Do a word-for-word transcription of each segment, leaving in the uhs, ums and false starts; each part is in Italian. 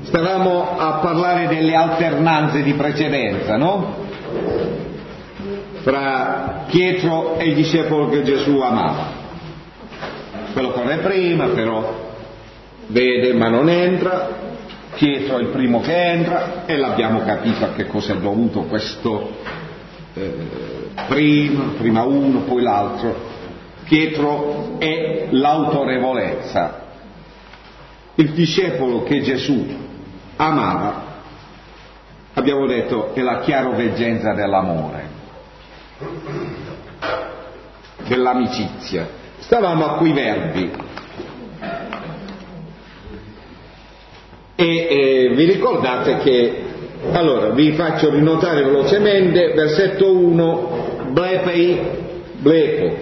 stavamo a parlare delle alternanze di precedenza, no? Fra Pietro e il discepolo che Gesù amava. Quello corre prima, però vede ma non entra. Pietro è il primo che entra e l'abbiamo capito a che cosa è dovuto questo eh, prima, prima uno, poi l'altro. Pietro è l'autorevolezza. Il discepolo che Gesù amava, abbiamo detto, è la chiaroveggenza dell'amore, dell'amicizia. Stavamo a quei verbi e eh, vi ricordate che, allora vi faccio rinotare velocemente, versetto uno, blepei, blepo,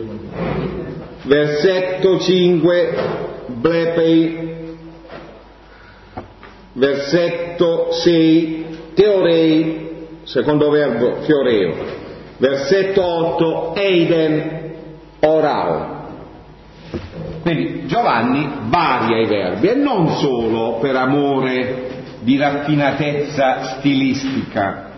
versetto cinque, blepei, versetto sei, teorei, secondo verbo fioreo, versetto otto, eiden, orao. Quindi Giovanni varia i verbi e non solo per amore di raffinatezza stilistica,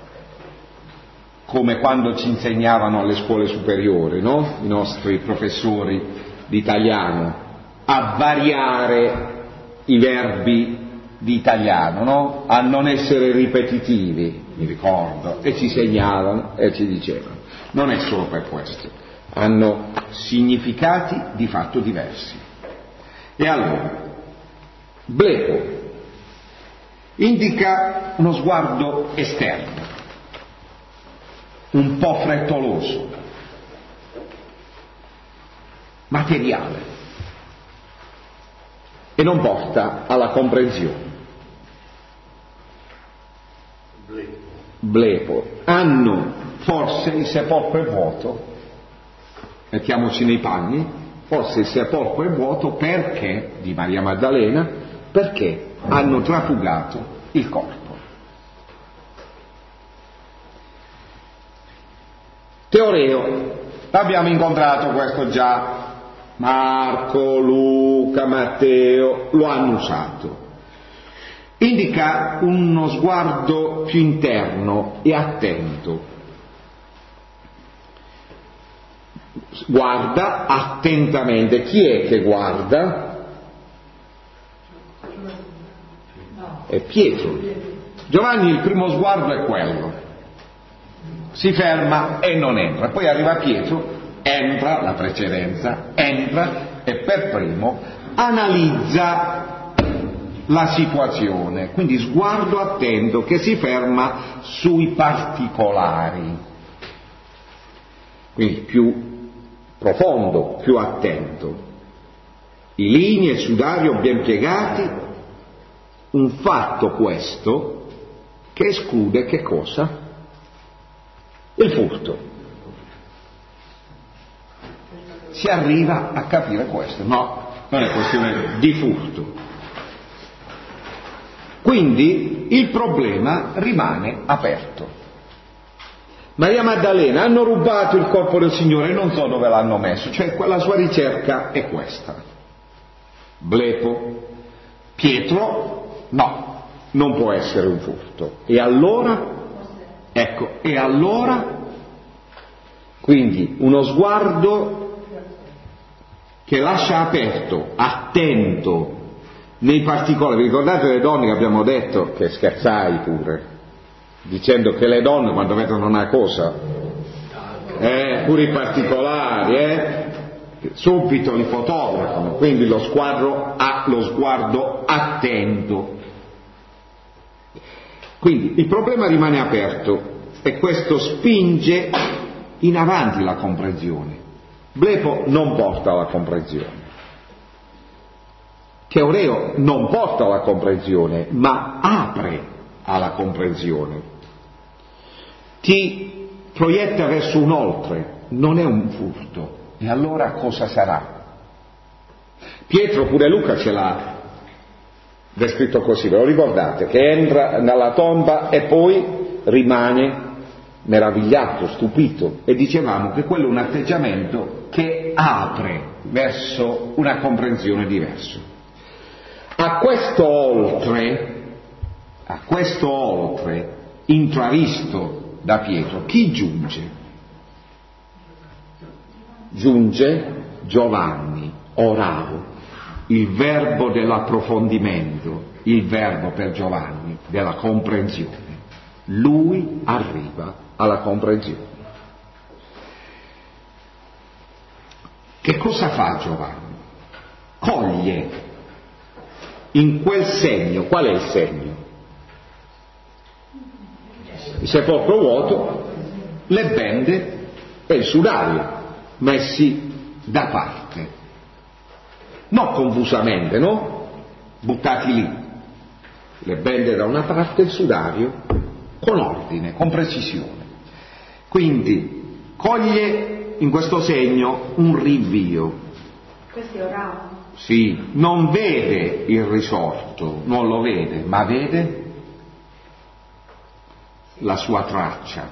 come quando ci insegnavano alle scuole superiori, no? I nostri professori di italiano, a variare i verbi di italiano, no? A non essere ripetitivi, mi ricordo, e ci segnalavano e ci dicevano. Non è solo per questo, hanno significati di fatto diversi. E allora, blepo indica uno sguardo esterno, un po' frettoloso, materiale, e non porta alla comprensione. Blepo. Blepo. Hanno forse il sepolcro è vuoto, mettiamoci nei panni, forse il sepolcro è vuoto perché, di Maria Maddalena, perché hanno trafugato il corpo. Teoreo, l'abbiamo incontrato questo già, Marco, Luca, Matteo lo hanno usato. Indica uno sguardo più interno e attento. Guarda attentamente. Chi è che guarda? È Pietro. Giovanni il primo sguardo è quello. Si ferma e non entra. Poi arriva Pietro, entra, la precedenza, entra e per primo analizza la situazione. Quindi sguardo attento che si ferma sui particolari. Quindi più profondo, più attento. I lini e il sudario ben piegati, un fatto questo che esclude che cosa? Il furto. Si arriva a capire questo? No, non è questione di furto. Quindi il problema rimane aperto. Maria Maddalena hanno rubato il corpo del Signore e non so dove l'hanno messo, cioè quella sua ricerca è questa. Blepo. Pietro, no, non può essere un furto. E allora, ecco, e allora, quindi uno sguardo che lascia aperto, attento, nei particolari. Vi ricordate le donne che abbiamo detto, che scherzai pure, dicendo che le donne quando vedono una cosa, eh, pure i particolari, eh, subito li fotografano, quindi lo sguardo, ha lo sguardo attento. Quindi il problema rimane aperto e questo spinge in avanti la comprensione. Blepo non porta alla comprensione. Teoreo non porta alla comprensione, ma apre alla comprensione. Ti proietta verso un oltre, non è un furto. E allora cosa sarà? Pietro, pure Luca ce l'ha descritto così, ve lo ricordate? Che entra nella tomba e poi rimane meravigliato, stupito, e dicevamo che quello è un atteggiamento che apre verso una comprensione diversa. A questo oltre, a questo oltre intravisto da Pietro, chi giunge? Giunge Giovanni, orao, il verbo dell'approfondimento, il verbo per Giovanni della comprensione. Lui arriva alla comprensione. Che cosa fa Giovanni? Coglie in quel segno, qual è il segno? Il sepolcro vuoto, le bende e il sudario messi da parte, non confusamente, no? Buttati lì, le bende da una parte e il sudario con ordine, con precisione. Quindi coglie in questo segno un rinvio. Questo è orao. Sì, non vede il risorto, non lo vede, ma vede la sua traccia.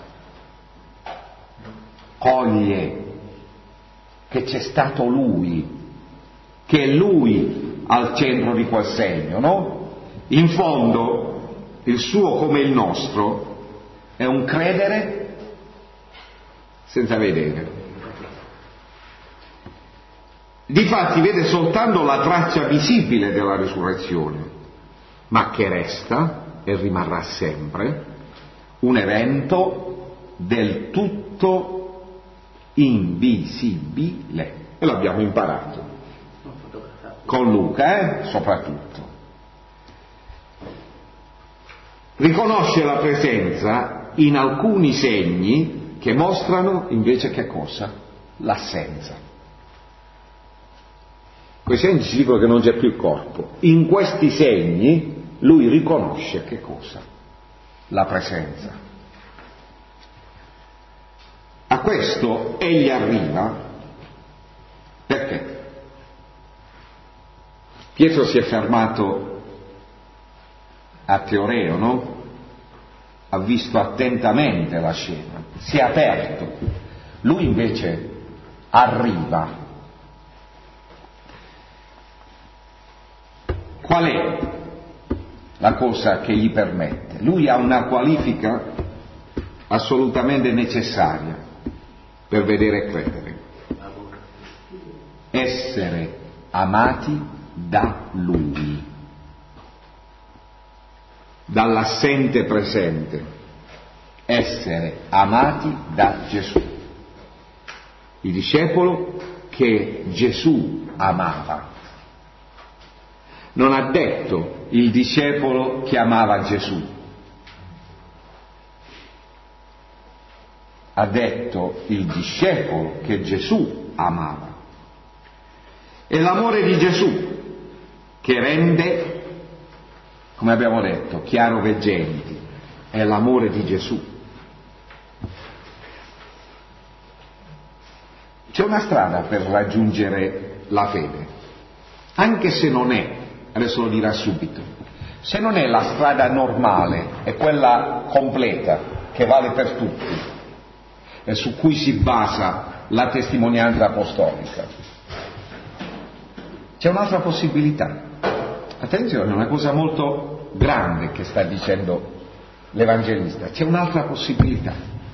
Coglie che c'è stato lui, che è lui al centro di quel segno, no? In fondo, il suo come il nostro è un credere senza vedere. Difatti vede soltanto la traccia visibile della risurrezione, ma che resta e rimarrà sempre un evento del tutto invisibile. E l'abbiamo imparato con Luca, eh? soprattutto. Riconosce la presenza in alcuni segni che mostrano invece che cosa? L'assenza. Quei segni ci dicono che non c'è più il corpo. In questi segni lui riconosce che cosa? La presenza. A questo egli arriva perché? Pietro si è fermato a Teoreo, no? Ha visto attentamente la scena, si è aperto. Lui invece arriva. Qual è la cosa che gli permette? Lui ha una qualifica assolutamente necessaria per vedere e credere. Essere amati da Lui, dall'assente presente, essere amati da Gesù, il discepolo che Gesù amava. Non ha detto il discepolo che amava Gesù, ha detto il discepolo che Gesù amava. È l'amore di Gesù che rende, come abbiamo detto, chiaroveggenti. È l'amore di Gesù. C'è una strada per raggiungere la fede, anche se non è, adesso lo dirà subito, se non è la strada normale, è quella completa, che vale per tutti, e su cui si basa la testimonianza apostolica. C'è un'altra possibilità. Attenzione, è una cosa molto grande che sta dicendo l'Evangelista. C'è un'altra possibilità.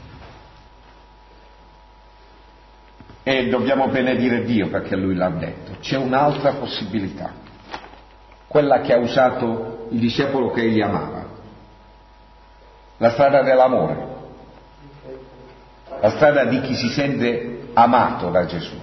E dobbiamo benedire Dio perché Lui l'ha detto. C'è un'altra possibilità. Quella che ha usato il discepolo che egli amava. La strada dell'amore. La strada di chi si sente amato da Gesù.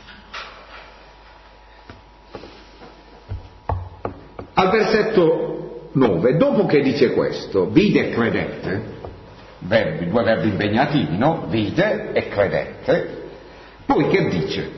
Al versetto nove, dopo che dice questo, vide e credette, verbi, due verbi impegnativi, no? Vide e credette, poi che dice?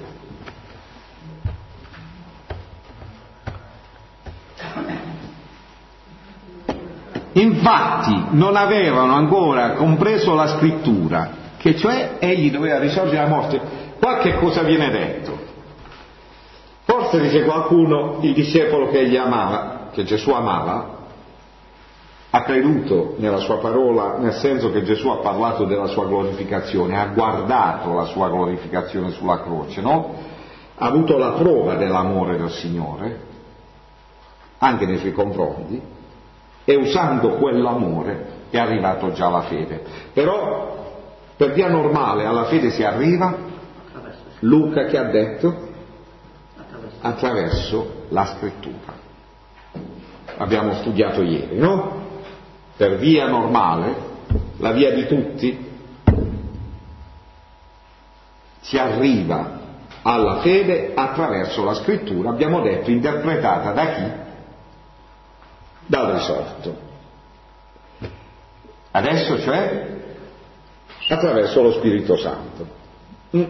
Infatti non avevano ancora compreso la scrittura, che cioè egli doveva risorgere alla morte. Qualche cosa viene detto. Forse dice qualcuno, il discepolo che egli amava, che Gesù amava, ha creduto nella sua parola, nel senso che Gesù ha parlato della sua glorificazione, ha guardato la sua glorificazione sulla croce, no? Ha avuto la prova dell'amore del Signore anche nei suoi confronti, e usando quell'amore è arrivato già alla fede. Però per via normale alla fede si arriva, Luca che ha detto, attraverso la scrittura. Abbiamo studiato ieri, no? Per via normale, la via di tutti, si arriva alla fede attraverso la scrittura, abbiamo detto, interpretata da chi? Dal risorto. Adesso, cioè, attraverso lo Spirito Santo. Mm.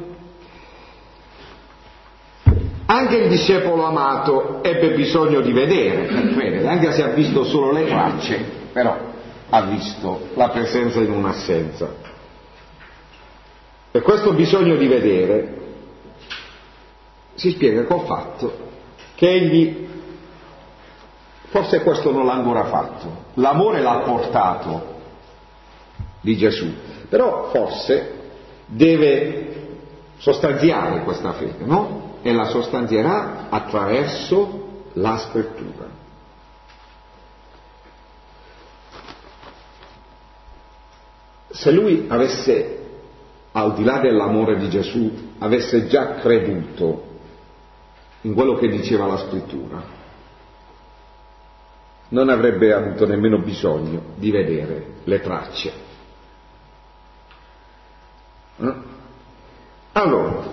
Anche il discepolo amato ebbe bisogno di vedere per credere, anche se ha visto solo le tracce, però ha visto la presenza in un'assenza. E questo bisogno di vedere si spiega col fatto che egli, forse questo non l'ha ancora fatto, l'amore l'ha portato di Gesù, però forse deve sostanziare questa fede, no? E la sostanzierà attraverso la scrittura. Se lui avesse, al di là dell'amore di Gesù, avesse già creduto in quello che diceva la scrittura, non avrebbe avuto nemmeno bisogno di vedere le tracce. Allora,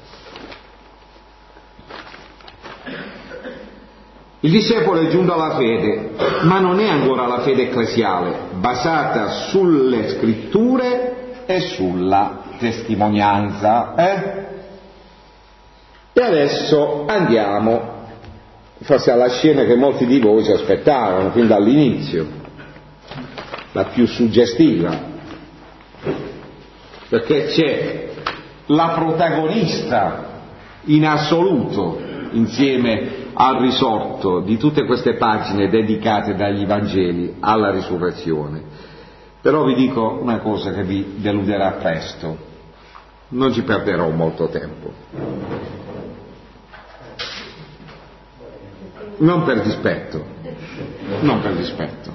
il discepolo è giunto alla fede, ma non è ancora la fede ecclesiale, basata sulle scritture e sulla testimonianza. Eh? E adesso andiamo, forse alla scena che molti di voi si aspettavano fin dall'inizio, la più suggestiva, perché c'è la protagonista in assoluto, insieme al risorto di tutte queste pagine dedicate dagli Vangeli alla risurrezione. Però vi dico una cosa che vi deluderà presto, non ci perderò molto tempo, non per dispetto, non per dispetto,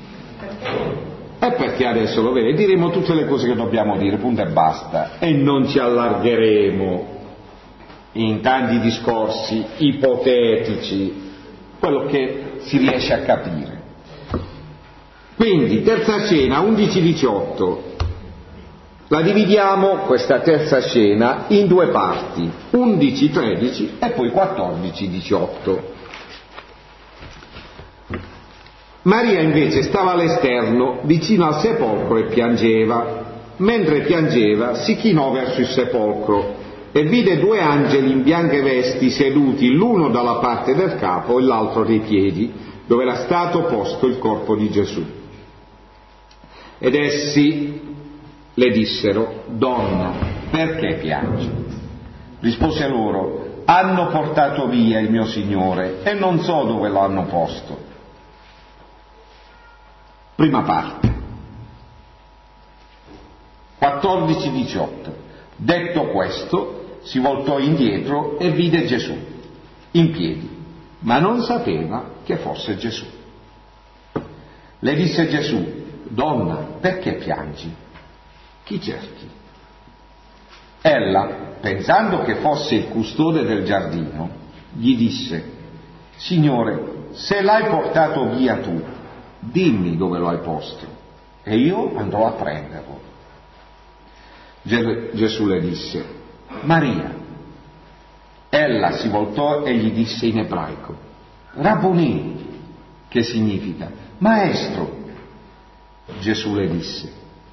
è perché adesso lo vede, diremo tutte le cose che dobbiamo dire, punto e basta, e non ci allargheremo in tanti discorsi ipotetici, quello che si riesce a capire. Quindi, terza cena, undici diciotto, la dividiamo, questa terza cena, in due parti, undici tredici e poi quattordici diciotto. Maria invece stava all'esterno, vicino al sepolcro, e piangeva. Mentre piangeva, si chinò verso il sepolcro e vide due angeli in bianche vesti seduti, l'uno dalla parte del capo e l'altro dei piedi, dove era stato posto il corpo di Gesù. Ed essi le dissero: Donna, perché piangi? Rispose loro: hanno portato via il mio Signore e non so dove lo hanno posto. Prima parte, quattordici diciotto. Detto questo, si voltò indietro e vide Gesù in piedi, ma non sapeva che fosse Gesù. Le disse Gesù: Donna, perché piangi? Chi cerchi? Ella, pensando che fosse il custode del giardino, gli disse: Signore, se l'hai portato via tu, dimmi dove lo hai posto e io andrò a prenderlo. Gesù le disse: Maria. Ella si voltò e gli disse in ebraico: Rabboni, che significa maestro. Gesù le disse,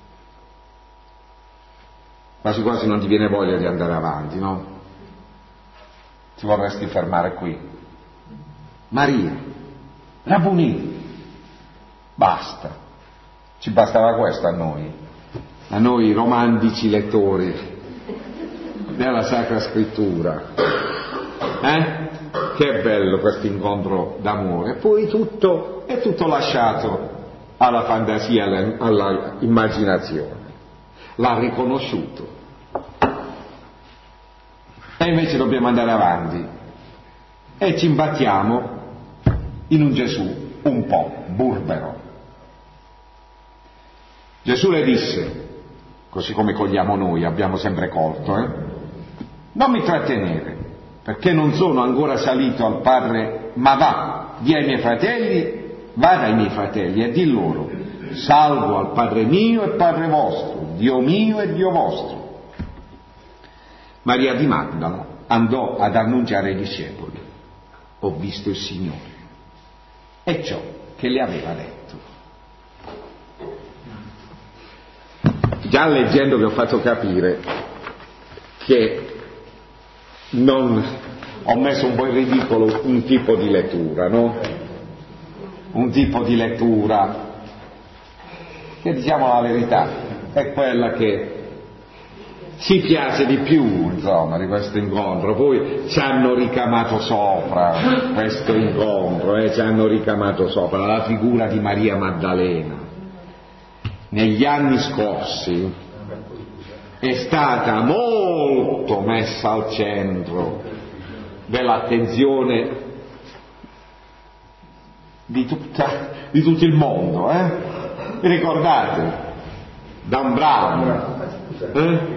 quasi quasi non ti viene voglia di andare avanti, no? Ti vorresti fermare qui. Maria, Rabboni. Basta, ci bastava questo a noi, a noi romantici lettori della Sacra Scrittura. Eh? Che bello questo incontro d'amore. Poi tutto è tutto lasciato alla fantasia, alla, alla immaginazione. L'ha riconosciuto. E invece dobbiamo andare avanti e ci imbattiamo in un Gesù un po' burbero. Gesù le disse, così come cogliamo noi, abbiamo sempre colto, eh? Non mi trattenere, perché non sono ancora salito al Padre, ma va, di ai miei fratelli, vada ai miei fratelli e di loro, salgo al Padre mio e Padre vostro, Dio mio e Dio vostro. Maria di Magdala andò ad annunciare ai discepoli, ho visto il Signore, e ciò che le aveva detto. Già leggendo vi ho fatto capire che non ho messo un po' in ridicolo un tipo di lettura, no? Un tipo di lettura che, diciamo la verità, è quella che ci piace di più, insomma, di questo incontro. Poi ci hanno ricamato sopra questo incontro, eh, ci hanno ricamato sopra la figura di Maria Maddalena. Negli anni scorsi è stata molto messa al centro dell'attenzione di, tutta, di tutto il mondo, eh? Vi ricordate? Dan Brown, eh?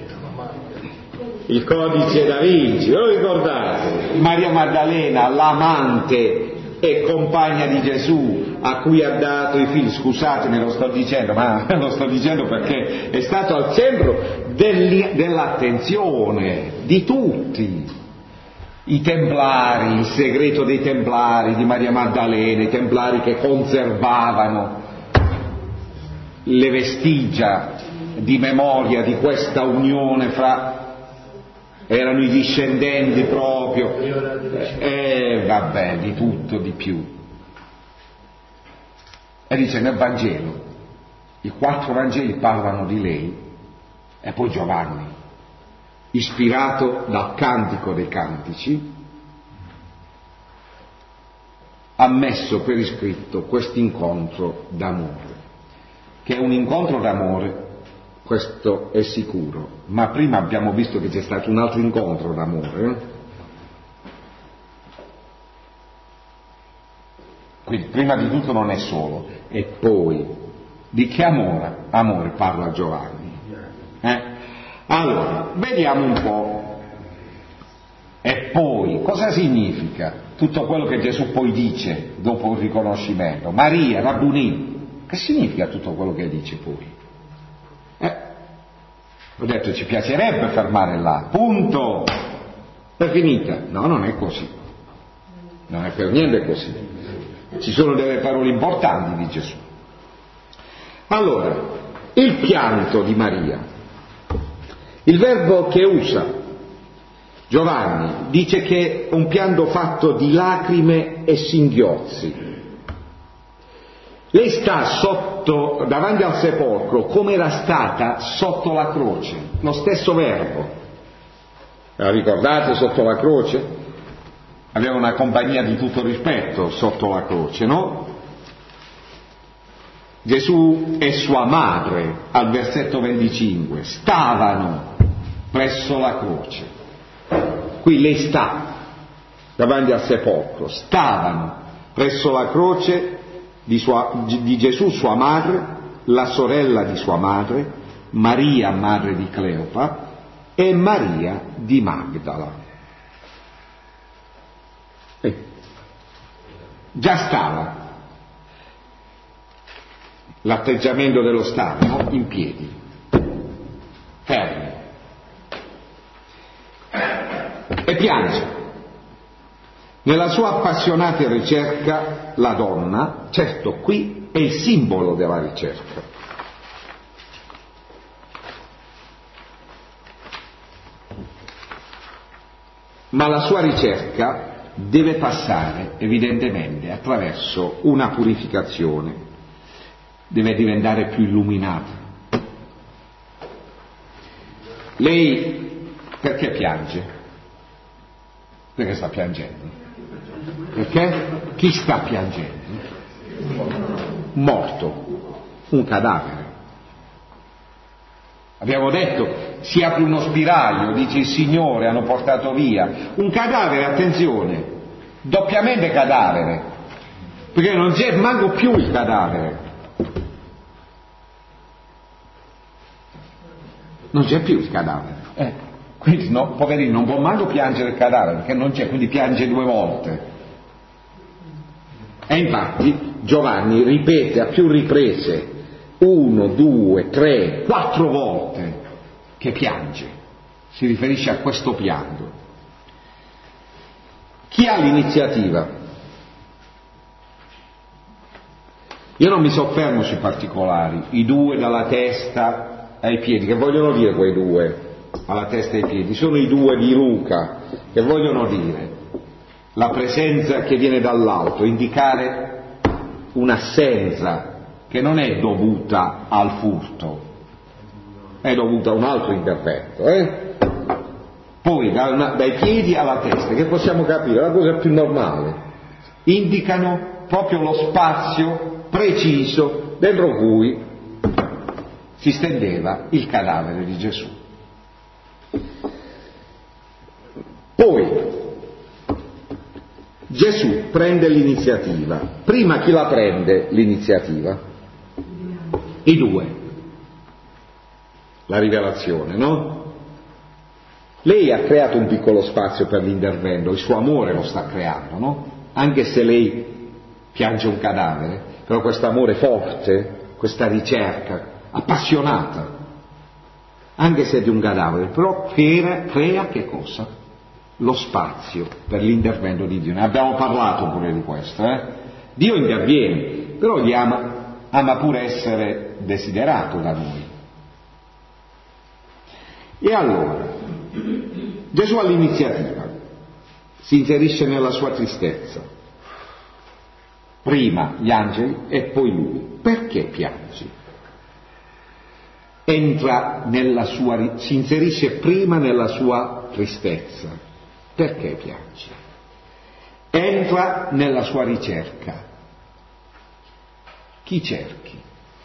Il codice da Vinci, lo ricordate? Maria Maddalena, l'amante e compagna di Gesù, a cui ha dato i figli. Scusatemi, lo sto dicendo, ma lo sto dicendo perché è stato al centro dell'attenzione di tutti. I Templari, il segreto dei Templari di Maria Maddalena, i Templari che conservavano le vestigia di memoria di questa unione fra, erano i discendenti proprio, e eh, vabbè, di tutto, di più. E dice nel Vangelo, i quattro Vangeli parlano di lei, e poi Giovanni, ispirato dal Cantico dei Cantici, ha messo per iscritto questo incontro d'amore, che è un incontro d'amore, questo è sicuro, ma prima abbiamo visto che c'è stato un altro incontro d'amore, eh? Quindi prima di tutto non è solo, e poi di che amore, amore parla Giovanni, eh? Allora, vediamo un po'. E poi, cosa significa tutto quello che Gesù poi dice dopo il riconoscimento? Maria, Rabbunì, che significa tutto quello che dice poi? Eh, ho detto, ci piacerebbe fermare là, punto, è finita. No, non è così, non è per niente così. Ci sono delle parole importanti di Gesù. Allora, il pianto di Maria, il verbo che usa Giovanni dice che è un pianto fatto di lacrime e singhiozzi. Lei sta sotto, davanti al sepolcro, come era stata sotto la croce, lo stesso verbo. La ricordate, sotto la croce? Aveva una compagnia di tutto rispetto sotto la croce, no? Gesù e sua madre, al versetto venticinque, stavano presso la croce. Qui lei sta davanti al sepolcro, stavano presso la croce di, sua, di Gesù, sua madre, la sorella di sua madre, Maria, madre di Cleopa, e Maria di Magdala. Eh, già stava l'atteggiamento dello stare, no? In piedi, fermi, e piange. Nella sua appassionata ricerca, la donna, certo qui è il simbolo della ricerca. Ma la sua ricerca deve passare evidentemente attraverso una purificazione, deve diventare più illuminata. Lei perché piange? Perché sta piangendo? Perché? Chi sta piangendo? Morto, un cadavere. Abbiamo detto, si apre uno spiraglio, dice il Signore, hanno portato via un cadavere, attenzione, doppiamente cadavere, perché non c'è manco più il cadavere, non c'è più il cadavere, eh. Quindi no, poverino, non può manco piangere il cadavere perché non c'è, quindi piange due volte. E infatti Giovanni ripete a più riprese, uno, due, tre, quattro volte, che piange, si riferisce a questo pianto. Chi ha l'iniziativa? Io non mi soffermo sui particolari, i due dalla testa ai piedi, che vogliono dire quei due alla testa e ai piedi? Sono i due di Luca, che vogliono dire la presenza che viene dall'alto, indicare un'assenza che non è dovuta al furto, è dovuta a un altro intervento, eh? Poi da, dai piedi alla testa, che possiamo capire, la cosa più normale, indicano proprio lo spazio preciso dentro cui si stendeva il cadavere di Gesù. Poi Gesù prende l'iniziativa. Prima chi la prende l'iniziativa? I due. La rivelazione, no? Lei ha creato un piccolo spazio per l'intervento, il suo amore lo sta creando, no? Anche se lei piange un cadavere, però questo amore forte, questa ricerca appassionata, anche se è di un cadavere, però crea, crea che cosa? Lo spazio per l'intervento di Dio. Ne abbiamo parlato pure di questo, eh? Dio interviene, però Dio ama, ama pure essere desiderato da noi. E allora Gesù ha l'iniziativa, si inserisce nella sua tristezza, prima gli angeli e poi lui. Perché piange? Entra nella sua, si inserisce prima nella sua tristezza. Perché piange? Entra nella sua ricerca. Chi cerchi?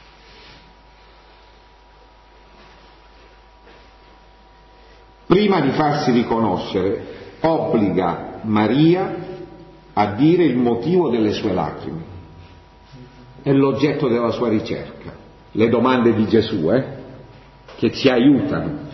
Prima di farsi riconoscere, obbliga Maria a dire il motivo delle sue lacrime. È l'oggetto della sua ricerca. Le domande di Gesù, eh? Che ci aiutano.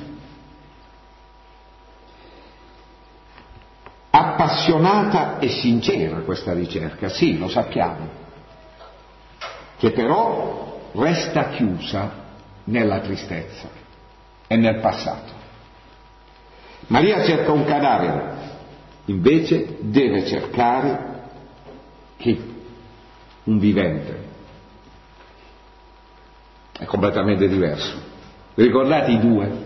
Appassionata e sincera questa ricerca, sì, lo sappiamo, che però resta chiusa nella tristezza e nel passato. Maria cerca un cadavere, invece deve cercare chi? Un vivente. È completamente diverso. Vi ricordate i due?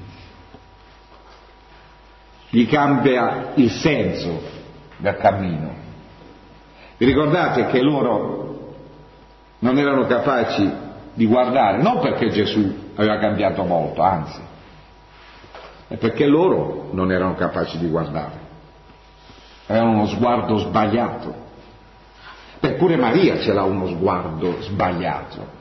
Gli cambia il senso del cammino. Vi ricordate che loro non erano capaci di guardare, non perché Gesù aveva cambiato molto, anzi, è perché loro non erano capaci di guardare, avevano uno sguardo sbagliato. Eppure Maria ce l'ha uno sguardo sbagliato.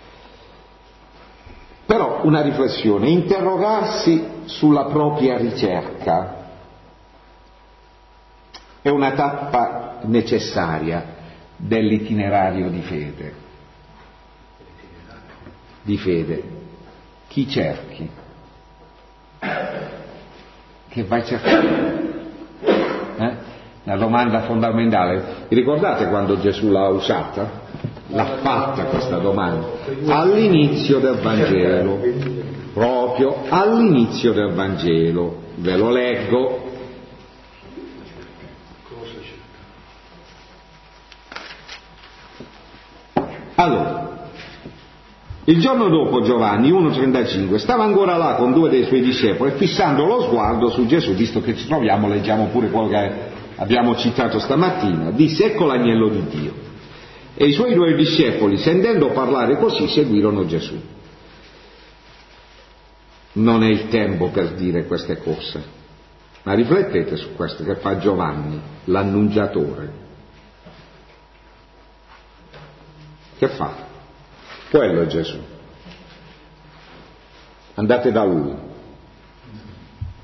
Però una riflessione, interrogarsi sulla propria ricerca è una tappa necessaria dell'itinerario di fede. Di fede. Chi cerchi? Che vai cercando? Eh? La domanda fondamentale. Vi ricordate quando Gesù l'ha usata? L'ha fatta questa domanda all'inizio del Vangelo, proprio all'inizio del Vangelo. Ve lo leggo. Allora, il giorno dopo Giovanni uno trentacinque stava ancora là con due dei suoi discepoli, fissando lo sguardo su Gesù, visto che ci troviamo, leggiamo pure quello che abbiamo citato stamattina, disse: ecco l'agnello di Dio. E i suoi due discepoli, sentendo parlare così, seguirono Gesù. Non è il tempo per dire queste cose, ma riflettete su questo che fa Giovanni, l'annunciatore. Che fa? Quello è Gesù. Andate da lui.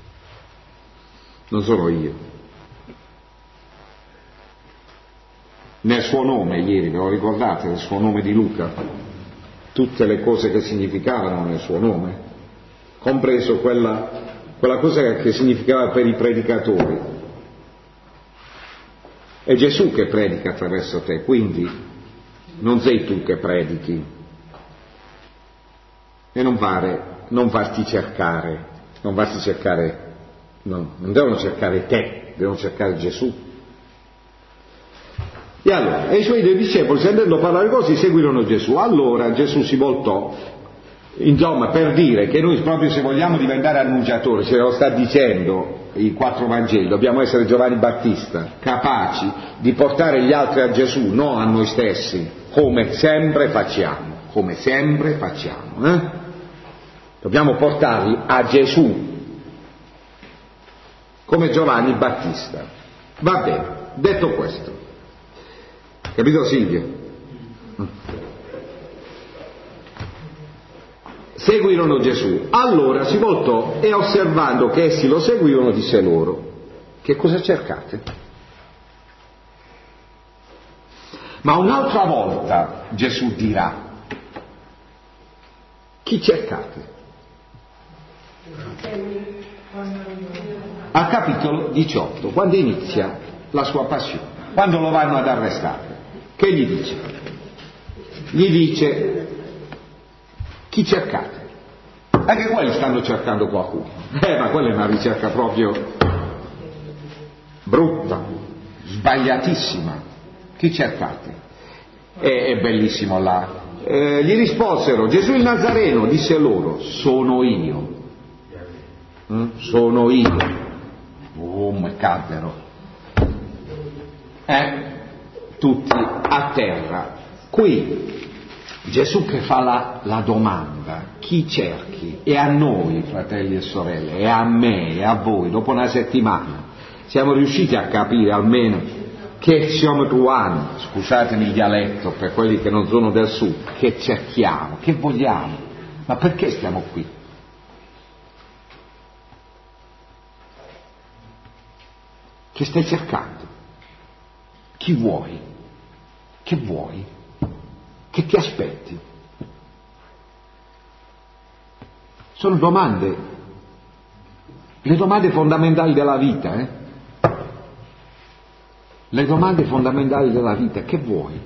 Non sono io. nel suo nome, ieri ve lo ricordate, nel suo nome di Luca, tutte le cose che significavano nel suo nome, compreso quella, quella cosa che significava per i predicatori. È Gesù che predica attraverso te, quindi non sei tu che predichi. E non fare, non farti cercare, non farti cercare, no, non devono cercare te, devono cercare Gesù. E allora, e i suoi due discepoli, sentendo parlare così, seguirono Gesù. Allora Gesù si voltò, insomma, per dire che noi proprio se vogliamo diventare annunciatori, ce lo sta dicendo i quattro Vangeli, dobbiamo essere Giovanni Battista, capaci di portare gli altri a Gesù, non a noi stessi, come sempre facciamo, come sempre facciamo, eh? Dobbiamo portarli a Gesù, come Giovanni Battista. Va bene, detto questo. Capito Silvio? Seguirono Gesù. Allora si voltò e osservando che essi lo seguivano disse loro: che cosa cercate? Ma un'altra volta Gesù dirà: chi cercate? Al capitolo diciotto, quando inizia la sua passione, quando lo vanno ad arrestare. Che gli dice? Gli dice: chi cercate? Anche quelli stanno cercando qualcuno. Eh, ma quella è una ricerca proprio brutta, sbagliatissima. Chi cercate? E, è bellissimo là. Eh, gli risposero: Gesù il Nazareno. Disse loro: sono io. Mm? Sono io. Oh, mi caddero. Eh? Tutti a terra. Qui Gesù che fa la, la domanda: chi cerchi? E a noi, fratelli e sorelle, e a me, e a voi, dopo una settimana, siamo riusciti a capire almeno che siamo truani, scusatemi il dialetto per quelli che non sono del sud, che cerchiamo, che vogliamo, ma perché stiamo qui? Che stai cercando? Chi vuoi? Che vuoi? Che ti aspetti? Sono domande, le domande fondamentali della vita, eh? Le domande fondamentali della vita, che vuoi?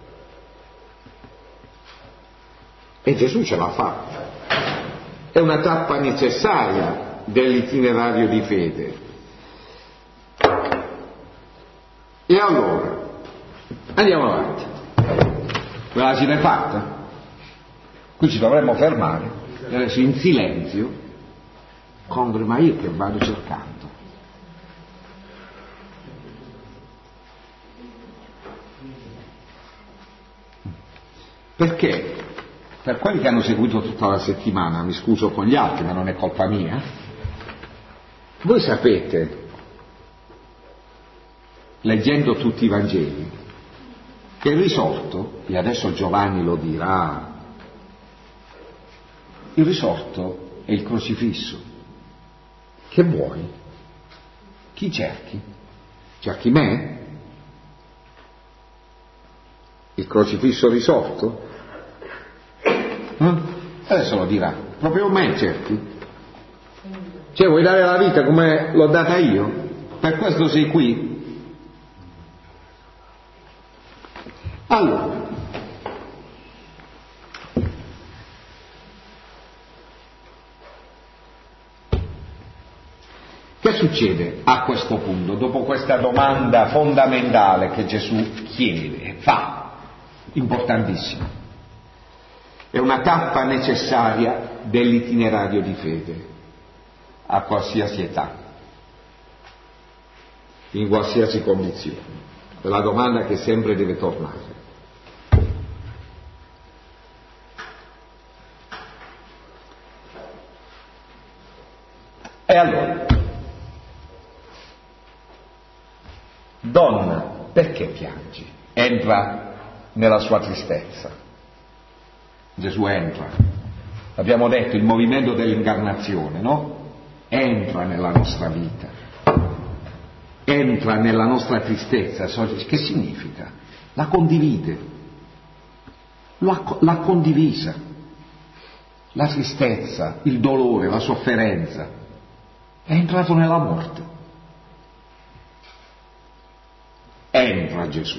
E Gesù ce l'ha fatta. È una tappa necessaria dell'itinerario di fede. E allora, andiamo avanti. Ve la siete fatta? Qui ci dovremmo fermare, adesso in silenzio, con ma io che vado cercando. Perché? Per quelli che hanno seguito tutta la settimana, mi scuso con gli altri, ma non è colpa mia, voi sapete, leggendo tutti i Vangeli, che il risorto, e adesso Giovanni lo dirà, il risorto è il crocifisso. Che vuoi? Chi cerchi? Cerchi me? Il crocifisso risorto? Eh? Adesso lo dirà. Proprio me cerchi? Cioè vuoi dare la vita come l'ho data io? Per questo sei qui? Allora, che succede a questo punto, dopo questa domanda fondamentale che Gesù chiede, fa, importantissima? È una tappa necessaria dell'itinerario di fede, a qualsiasi età, in qualsiasi condizione. È la domanda che sempre deve tornare. E allora, donna, perché piangi? Entra nella sua tristezza. Gesù entra. Abbiamo detto il movimento dell'incarnazione, no? Entra nella nostra vita. Entra nella nostra tristezza. Che significa? la condivide, l'ha, l'ha condivisa, la tristezza, il dolore, la sofferenza, è entrato nella morte. Entra Gesù.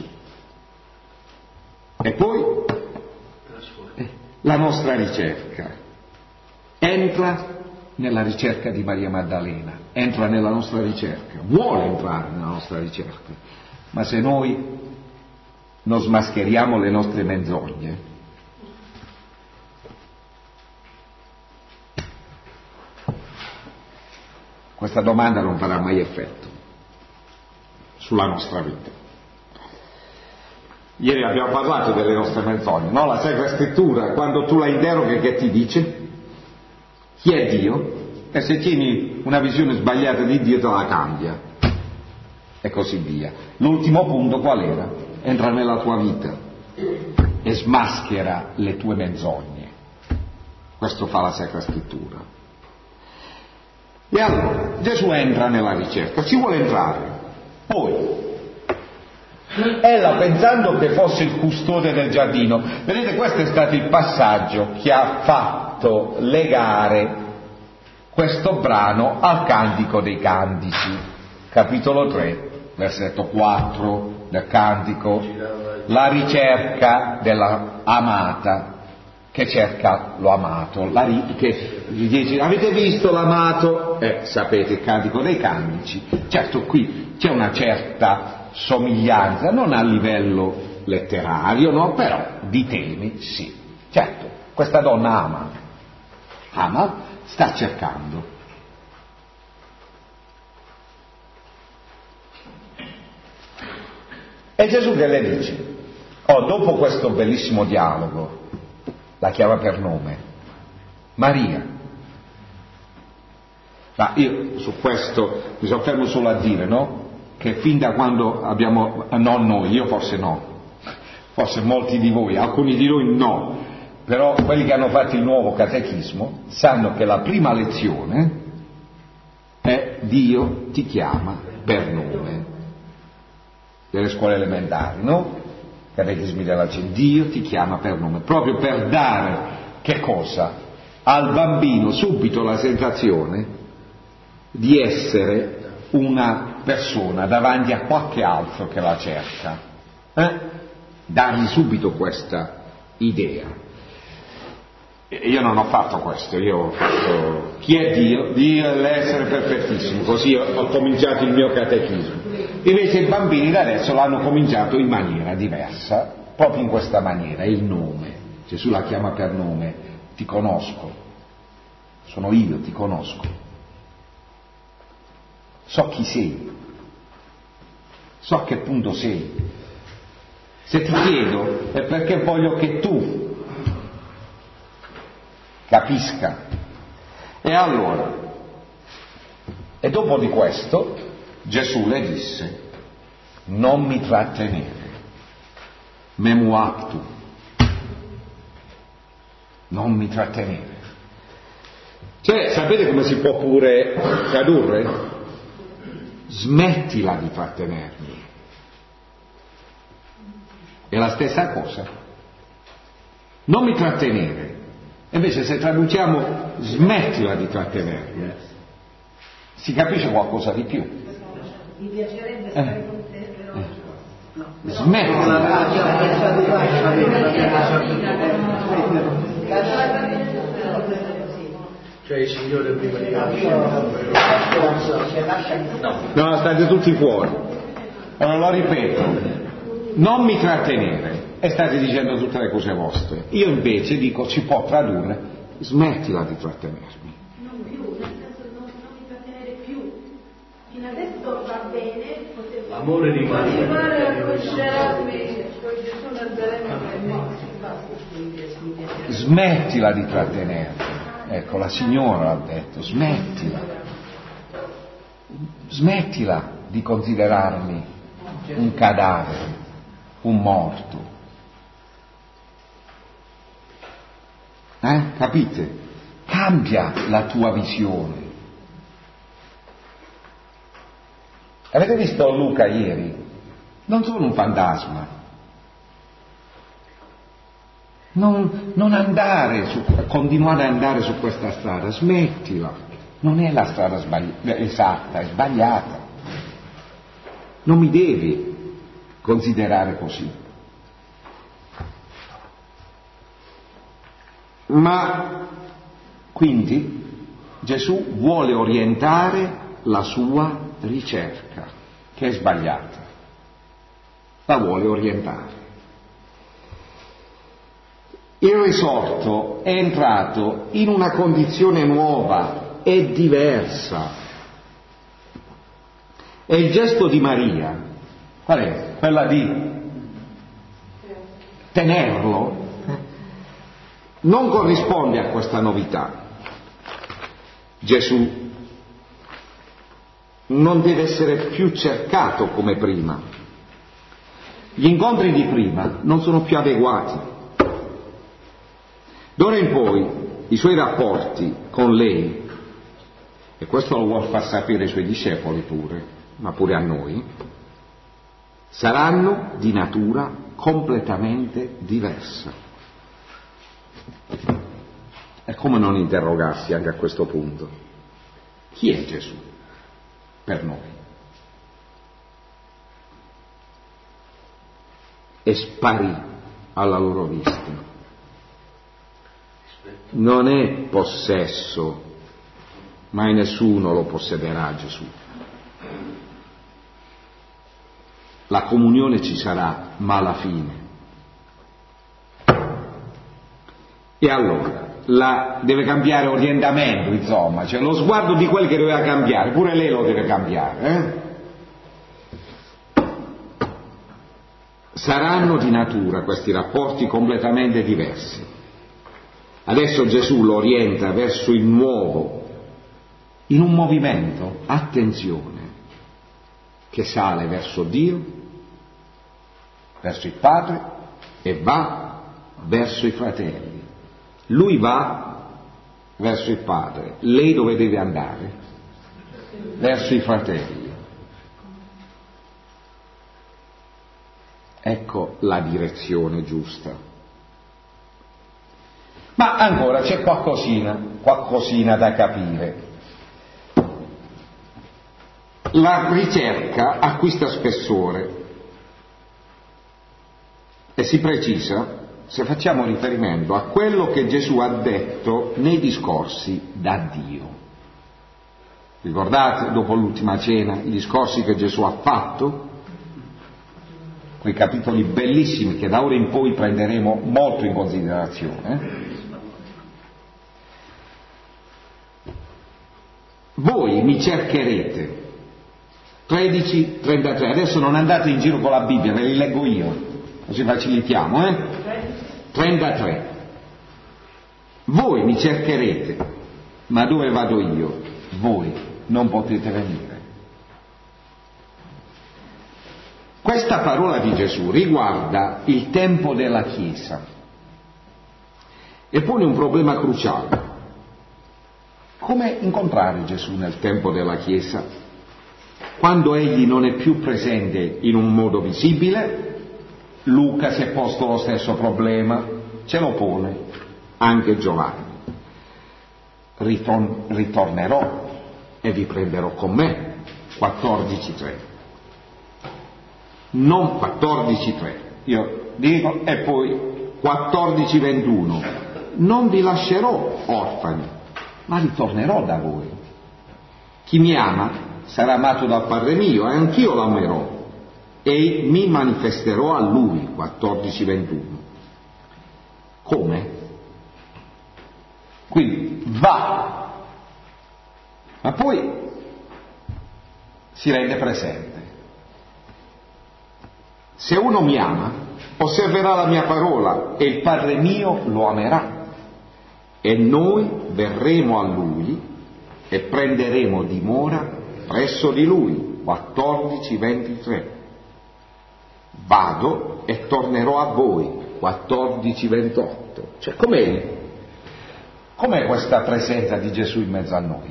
E poi eh, la nostra ricerca. Entra nella ricerca di Maria Maddalena, entra nella nostra ricerca, vuole entrare nella nostra ricerca, ma se noi non smascheriamo le nostre menzogne, questa domanda non farà mai effetto sulla nostra vita. Ieri abbiamo parlato delle nostre menzogne, no? La Sacra Scrittura, quando tu la interroghi, che ti dice? Chi è Dio? E se tieni una visione sbagliata di Dio te la cambia, e così via. L'ultimo punto qual era? Entra nella tua vita e smaschera le tue menzogne. Questo fa la Sacra Scrittura. E allora Gesù entra nella ricerca, ci vuole entrare. Poi ella, pensando che fosse il custode del giardino, vedete, questo è stato il passaggio che ha fatto legare questo brano al Cantico dei Cantici, capitolo tre, versetto quattro del Cantico, la ricerca della amata che cerca lo amato, la ri- che gli dice: avete visto l'amato? Eh, sapete, il Cantico dei Cantici. Certo, qui c'è una certa somiglianza, non a livello letterario, no, però di temi sì. Certo, questa donna ama, ama, sta cercando. E Gesù che le dice? Oh, dopo questo bellissimo dialogo, la chiama per nome, Maria. Ma io su questo mi soffermo solo a dire, no? Che fin da quando abbiamo, non noi, io forse no, forse molti di voi, alcuni di noi no, però quelli che hanno fatto il nuovo catechismo sanno che la prima lezione è Dio ti chiama per nome, delle scuole elementari, no? Catechismi della Chiesa, Dio ti chiama per nome, proprio per dare che cosa? Al bambino subito la sensazione di essere una persona davanti a qualche altro che la cerca, eh? Dargli subito questa idea. Io non ho fatto questo, io ho fatto chi è Dio? Dio è l'essere perfettissimo, così ho, ho cominciato il mio catechismo. Invece i bambini da adesso l'hanno cominciato in maniera diversa, proprio in questa maniera, il nome. Gesù la chiama per nome, ti conosco, sono io, ti conosco. So chi sei, so a che punto sei. Se ti chiedo è perché voglio che tu capisca. E allora, e dopo di questo, Gesù le disse: non mi trattenere, memu actu, non mi trattenere. Cioè, sapete come si può pure tradurre? Smettila di trattenermi. È la stessa cosa. Non mi trattenere. Invece se traduciamo smettila di trattenermi, si capisce qualcosa di più. Mi piacerebbe stare eh. con te, però eh. no. Smettila. Cioè il Signore prima di no. no, state tutti fuori. Allora lo ripeto, non mi trattenere, e state dicendo tutte le cose vostre. Io invece dico, si può tradurre, smettila di trattenermi. Non più, nel senso non, non mi trattenere più. Fino adesso va bene, potevo l'amore rimane continuare a considerarmi con Gesù Nazareno per me. Smettila di trattenermi. Ecco, la signora ha detto, smettila, smettila di considerarmi un cadavere, un morto. Eh? Capite? Cambia la tua visione. Avete visto Luca ieri? Non sono un fantasma, Non, non andare su, continuare ad andare su questa strada, smettila. Non è la strada sbagli- esatta, è sbagliata. Non mi devi considerare così. Ma quindi Gesù vuole orientare la sua ricerca, che è sbagliata. La vuole orientare. Il risorto è entrato in una condizione nuova e diversa. E il gesto di Maria, qual è? Quella di tenerlo, non corrisponde a questa novità. Gesù non deve essere più cercato come prima. Gli incontri di prima non sono più adeguati. D'ora in poi i suoi rapporti con lei, e questo lo vuol far sapere ai suoi discepoli pure, ma pure a noi, saranno di natura completamente diversa. E come non interrogarsi anche a questo punto? Chi è Gesù per noi? E sparì alla loro vista. Non è possesso, mai nessuno lo possederà Gesù. La comunione ci sarà, ma alla fine. E allora, la, deve cambiare orientamento, insomma, cioè lo sguardo di quel che doveva cambiare, pure lei lo deve cambiare. Eh? Saranno di natura questi rapporti completamente diversi. Adesso Gesù lo orienta verso il nuovo, in un movimento, attenzione, che sale verso Dio, verso il Padre e va verso i fratelli. Lui va verso il Padre, lei dove deve andare? Verso i fratelli. Ecco la direzione giusta. Ma ancora c'è qualcosina, qualcosina da capire. La ricerca acquista spessore e si precisa se facciamo riferimento a quello che Gesù ha detto nei discorsi da Dio. Ricordate, dopo l'ultima cena, i discorsi che Gesù ha fatto? Quei capitoli bellissimi che da ora in poi prenderemo molto in considerazione. Voi mi cercherete. tredici trentatré. Adesso non andate in giro con la Bibbia, ve li leggo io, così facilitiamo, eh? trentatré. Voi mi cercherete, ma dove vado io? Voi non potete venire. Questa parola di Gesù riguarda il tempo della Chiesa e pone un problema cruciale. Come incontrare Gesù nel tempo della Chiesa? Quando egli non è più presente in un modo visibile, Luca si è posto lo stesso problema, ce lo pone anche Giovanni. Ritorn- ritornerò e vi prenderò con me, quattordici tre. Non quattordici tre, io dico, e poi quattordici ventuno. Non vi lascerò orfani, ma ritornerò da voi. Chi mi ama sarà amato dal Padre mio, e anch'io l'amerò e mi manifesterò a lui. quattordici ventuno. Come? Quindi va, ma poi si rende presente. Se uno mi ama, osserverà la mia parola e il Padre mio lo amerà. E noi verremo a lui e prenderemo dimora presso di lui. quattordici ventitré. Vado e tornerò a voi. quattordici ventotto. Cioè, com'è? Com'è questa presenza di Gesù in mezzo a noi?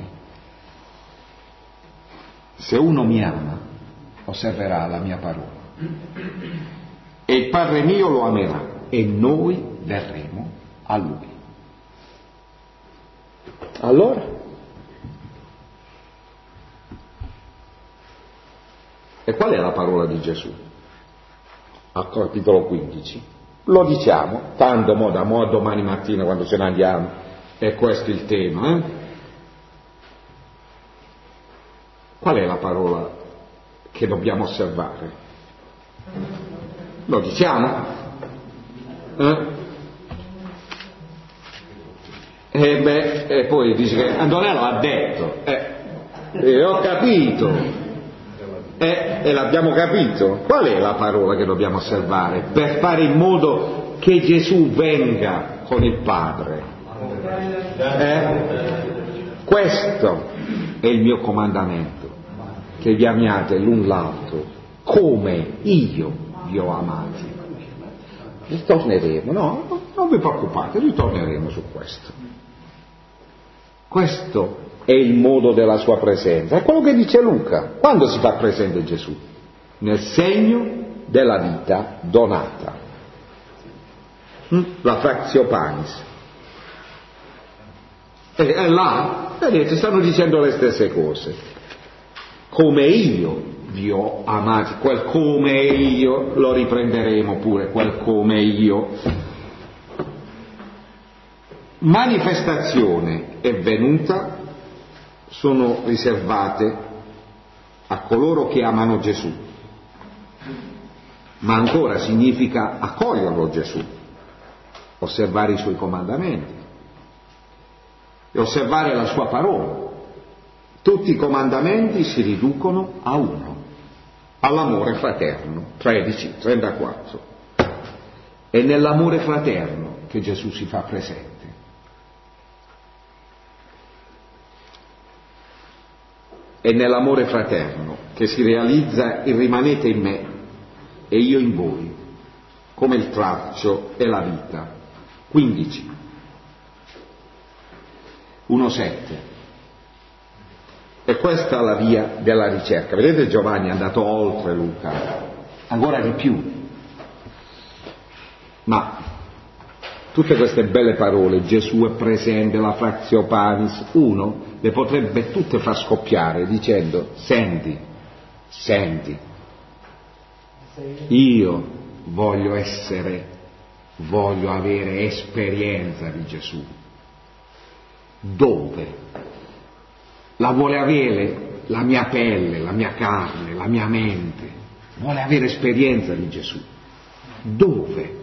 Se uno mi ama, osserverà la mia parola. E il Padre mio lo amerà. e noi verremo a Lui. Allora? E qual è la parola di Gesù? Al capitolo quindici. Lo diciamo, tanto mo da mo a domani mattina quando ce ne andiamo, è questo il tema, eh? Qual è la parola che dobbiamo osservare? Lo diciamo? Eh? E beh, e poi dice che Antonello ha detto, eh, e ho capito, eh, e l'abbiamo capito. Qual è la parola che dobbiamo osservare per fare in modo che Gesù venga con il Padre? Eh? Questo è il mio comandamento, che vi amiate l'un l'altro come io vi ho amati. Ritorneremo, no? Non vi preoccupate, ritorneremo su questo. Questo è il modo della sua presenza. È quello che dice Luca. Quando si fa presente Gesù? Nel segno della vita donata. La fractio panis. E, e là, vedete, stanno dicendo le stesse cose. Come io vi ho amati, quel come io, lo riprenderemo pure, quel come io. Manifestazione è venuta, sono riservate a coloro che amano Gesù, ma ancora significa accoglierlo Gesù, osservare i suoi comandamenti e osservare la sua parola. Tutti i comandamenti si riducono a uno, all'amore fraterno. Tredici, trentaquattro. È nell'amore fraterno che Gesù si fa presente. È nell'amore fraterno che si realizza il rimanete in me e io in voi, come il traccio e la vita. quindici. uno sette. E questa è la via della ricerca. Vedete, Giovanni è andato oltre Luca, ancora di più. Ma tutte queste belle parole, Gesù è presente, la fractio panis, uno le potrebbe tutte far scoppiare dicendo: senti, senti, io voglio essere, voglio avere esperienza di Gesù. Dove? La vuole avere la mia pelle, la mia carne, la mia mente, vuole avere esperienza di Gesù. Dove?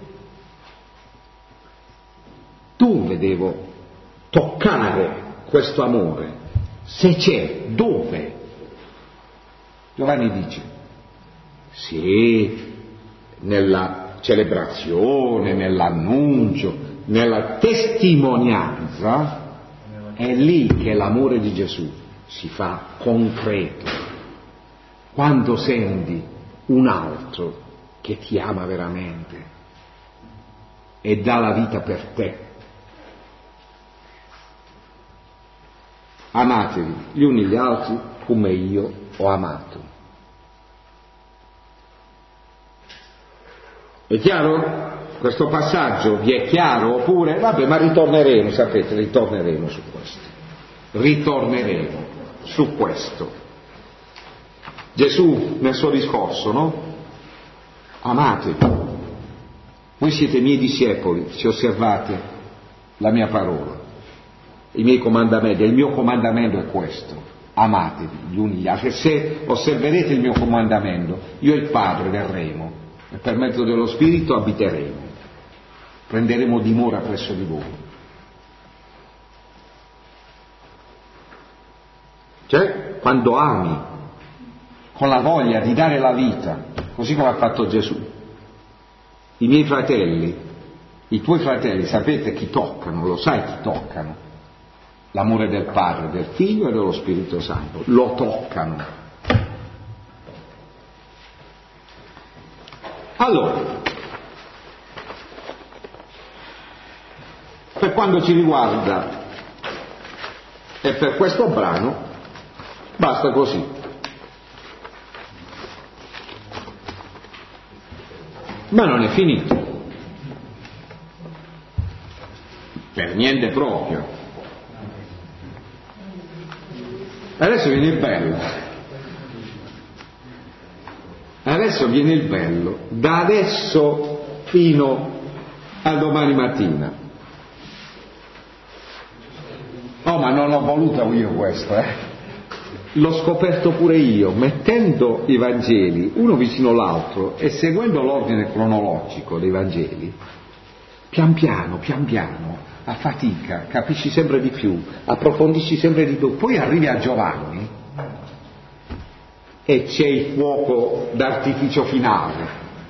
Dove devo toccare questo amore? Se c'è, dove? Giovanni dice, sì, nella celebrazione, nell'annuncio, nella testimonianza, è lì che l'amore di Gesù si fa concreto. Quando senti un altro che ti ama veramente e dà la vita per te. Amatevi gli uni gli altri come io ho amato. È chiaro? Questo passaggio vi è chiaro? Oppure, vabbè, ma ritorneremo, sapete, ritorneremo su questo. Ritorneremo su questo. Gesù nel suo discorso, no? Amatevi. Voi siete miei discepoli se osservate la mia parola, i miei comandamenti. Il mio comandamento è questo: amatevi gli uni gli altri. Se osserverete il mio comandamento, io e il Padre verremo e per mezzo dello Spirito abiteremo, prenderemo dimora presso di voi. Cioè, quando ami con la voglia di dare la vita, così come ha fatto Gesù, i miei fratelli, i tuoi fratelli, sapete chi toccano, lo sai chi toccano? L'amore del Padre, del Figlio e dello Spirito Santo, lo toccano. Allora, per quanto ci riguarda e per questo brano, basta così. Ma non è finito. per niente proprio. Adesso viene il bello. Adesso viene il bello. Da adesso fino a domani mattina. Oh, ma non ho voluto io questo, eh. L'ho scoperto pure io, mettendo i Vangeli uno vicino all'altro e seguendo l'ordine cronologico dei Vangeli, pian piano, pian piano, a fatica, capisci sempre di più, approfondisci sempre di più, poi arrivi a Giovanni e c'è il fuoco d'artificio finale,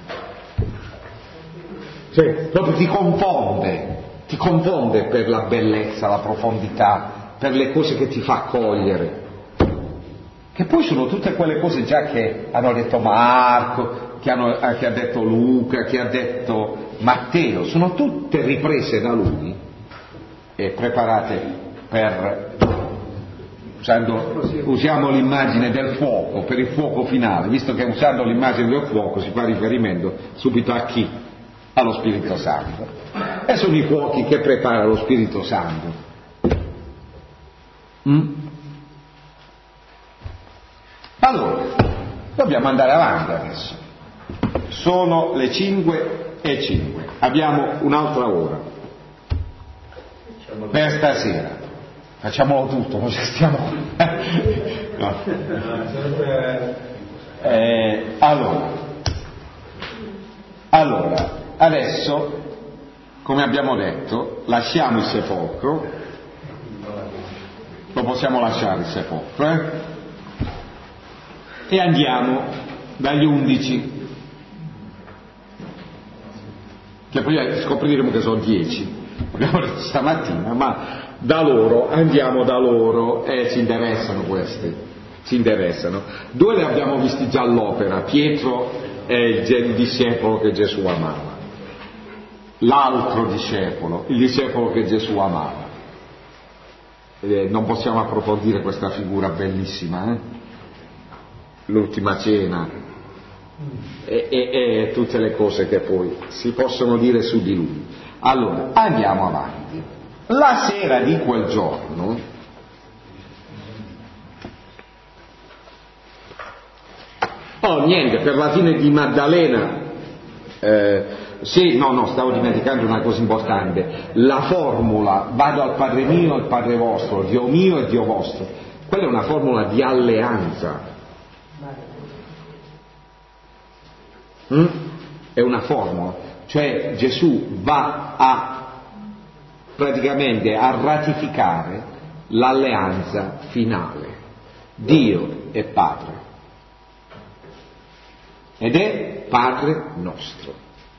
cioè proprio ti confonde, ti confonde per la bellezza, la profondità, per le cose che ti fa cogliere. Che poi sono tutte quelle cose già che hanno detto Marco, che, hanno, che ha detto Luca, che ha detto Matteo, sono tutte riprese da lui e preparate per, usando, usiamo l'immagine del fuoco, per il fuoco finale, visto che usando l'immagine del fuoco si fa riferimento subito a chi? Allo Spirito Santo. E sono i fuochi che prepara lo Spirito Santo. Mm? Allora, dobbiamo andare avanti adesso. Sono le cinque e cinque. Abbiamo un'altra ora per stasera. Facciamolo tutto, non ci stiamo. No. Eh, allora, allora, adesso, come abbiamo detto, lasciamo il sepolcro. Lo possiamo lasciare il sepolcro, eh? E andiamo dagli undici, che poi scopriremo che sono dieci, abbiamo detto stamattina, ma da loro, andiamo da loro e ci interessano questi, ci interessano. Due li abbiamo visti già all'opera, Pietro è il discepolo che Gesù amava, l'altro discepolo, il discepolo che Gesù amava. Eh, non possiamo approfondire questa figura bellissima, eh? L'ultima cena e, e, e tutte le cose che poi si possono dire su di lui. Allora, andiamo avanti. La sera di quel giorno oh niente, per la fine di Maddalena eh, sì, no, no, stavo dimenticando una cosa importante, la formula vado al Padre mio e al Padre vostro, Dio mio e Dio vostro, quella è una formula di alleanza. Mm? È una formula, cioè Gesù va a praticamente a ratificare l'alleanza finale, Dio è Padre ed è Padre nostro,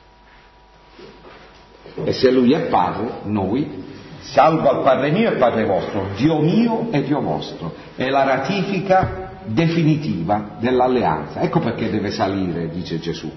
e se Lui è Padre, noi salvo al Padre mio e Padre vostro, Dio mio e Dio vostro, è la ratifica definitiva dell'alleanza. Ecco perché deve salire, dice Gesù.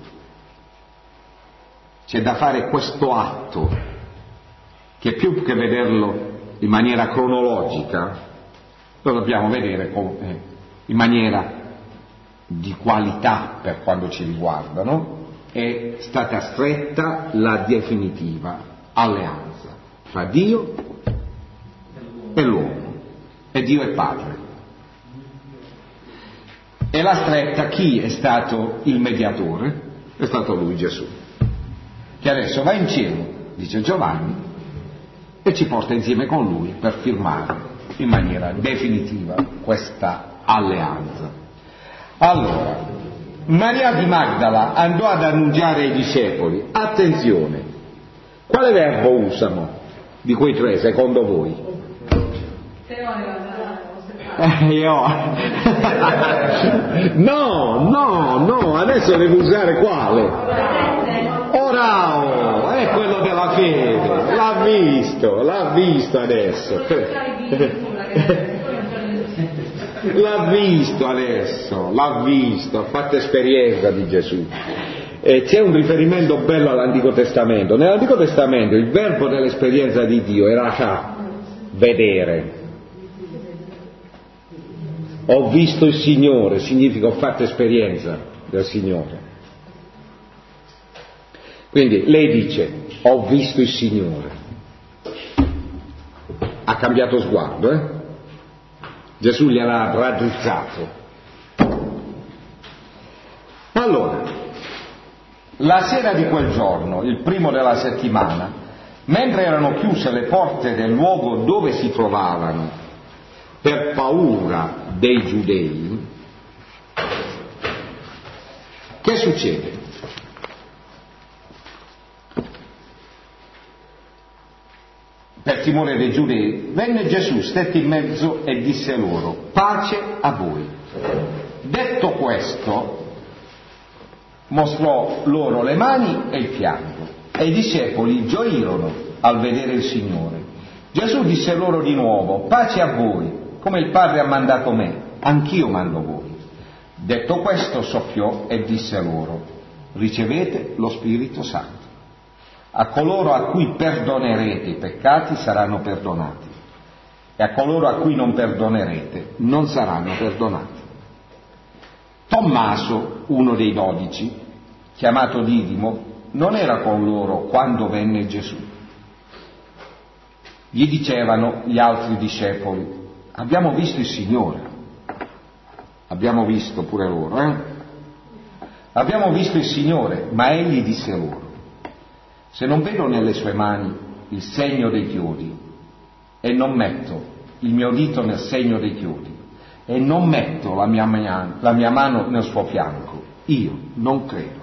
C'è da fare questo atto che più che vederlo in maniera cronologica lo dobbiamo vedere in maniera di qualità per quanto ci riguarda, no? È stata stretta la definitiva alleanza fra Dio e l'uomo, e Dio è Padre. E la stretta chi è stato il mediatore? È stato lui, Gesù, che adesso va in cielo, dice Giovanni, e ci porta insieme con lui per firmare in maniera definitiva questa alleanza. Allora, Maria di Magdala andò ad annunciare ai discepoli, attenzione, quale verbo usano di quei tre secondo voi? Eh, io. no, no, no, adesso devo usare quale? Orao, è quello della fede, l'ha visto, l'ha visto adesso. L'ha visto adesso, l'ha visto, ha fatto esperienza di Gesù. E c'è un riferimento bello all'Antico Testamento. Nell'Antico Testamento il verbo dell'esperienza di Dio era cha, vedere. Ho visto il Signore, significa ho fatto esperienza del Signore. Quindi lei dice, ho visto il Signore. ha cambiato sguardo, eh? Gesù gliel'ha raddrizzato. Allora, la sera di quel giorno, il primo della settimana, mentre erano chiuse le porte del luogo dove si trovavano per paura dei giudei, che succede? Per timore dei giudei, venne Gesù, stette in mezzo e disse loro: pace a voi. Detto questo, mostrò loro le mani e il fianco, e i discepoli gioirono al vedere il Signore. Gesù disse loro di nuovo: pace a voi, come il Padre ha mandato me, anch'io mando voi. Detto questo, soffiò e disse loro: ricevete lo Spirito Santo. A coloro a cui perdonerete i peccati saranno perdonati, e a coloro a cui non perdonerete non saranno perdonati. Tommaso, uno dei dodici, chiamato Didimo, non era con loro quando venne Gesù. Gli dicevano gli altri discepoli: abbiamo visto il Signore. Abbiamo visto pure loro, eh? Abbiamo visto il Signore, ma egli disse loro: se non vedo nelle sue mani il segno dei chiodi, e non metto il mio dito nel segno dei chiodi, e non metto la mia, mano, la mia mano nel suo fianco, io non credo.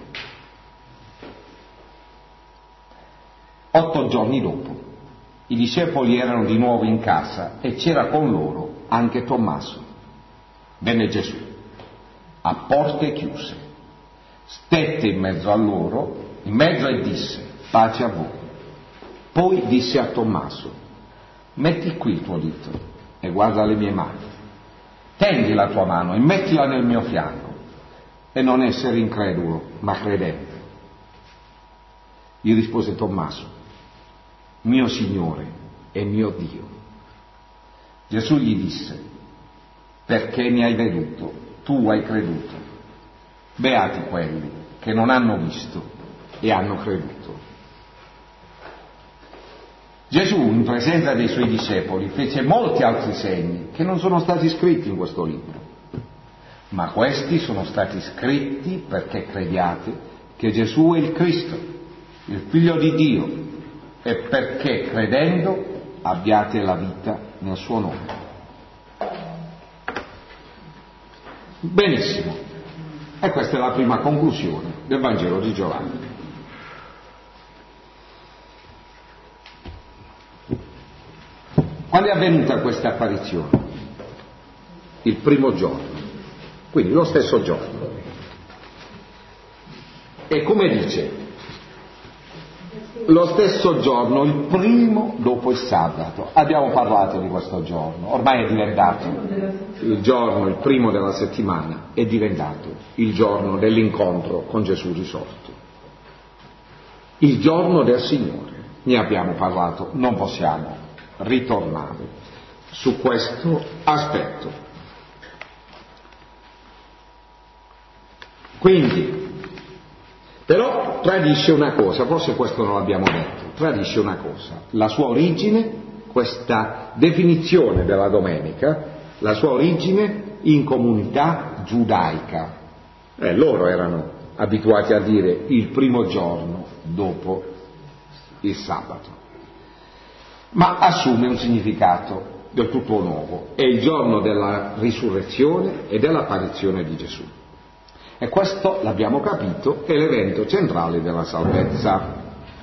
Otto giorni dopo, i discepoli erano di nuovo in casa e c'era con loro anche Tommaso. Venne Gesù, a porte chiuse, stette in mezzo a loro, in mezzo e disse: pace a voi. Poi disse a Tommaso: metti qui il tuo dito e guarda le mie mani, tendi la tua mano e mettila nel mio fianco, e non essere incredulo ma credente. Gli rispose Tommaso: mio Signore e mio Dio. Gesù gli disse: perché mi hai veduto, tu hai creduto. Beati quelli che non hanno visto e hanno creduto. Gesù, in presenza dei suoi discepoli, fece molti altri segni che non sono stati scritti in questo libro, ma questi sono stati scritti perché crediate che Gesù è il Cristo, il Figlio di Dio, e perché credendo abbiate la vita nel suo nome. Benissimo, e questa è la prima conclusione del Vangelo di Giovanni. Quando è avvenuta questa apparizione? Il primo giorno, quindi lo stesso giorno. E come dice? Lo stesso giorno, il primo dopo il sabato. Abbiamo parlato di questo giorno, ormai è diventato il giorno, il primo della settimana, è diventato il giorno dell'incontro con Gesù risorto. Il giorno del Signore. Ne abbiamo parlato, non possiamo ritornare su questo aspetto. Quindi, però tradisce una cosa, forse questo non l'abbiamo detto, tradisce una cosa, la sua origine, questa definizione della domenica, la sua origine in comunità giudaica. Eh, loro erano abituati a dire il primo giorno dopo il sabato, ma assume un significato del tutto nuovo, è il giorno della risurrezione e dell'apparizione di Gesù. E questo, l'abbiamo capito, è l'evento centrale della salvezza.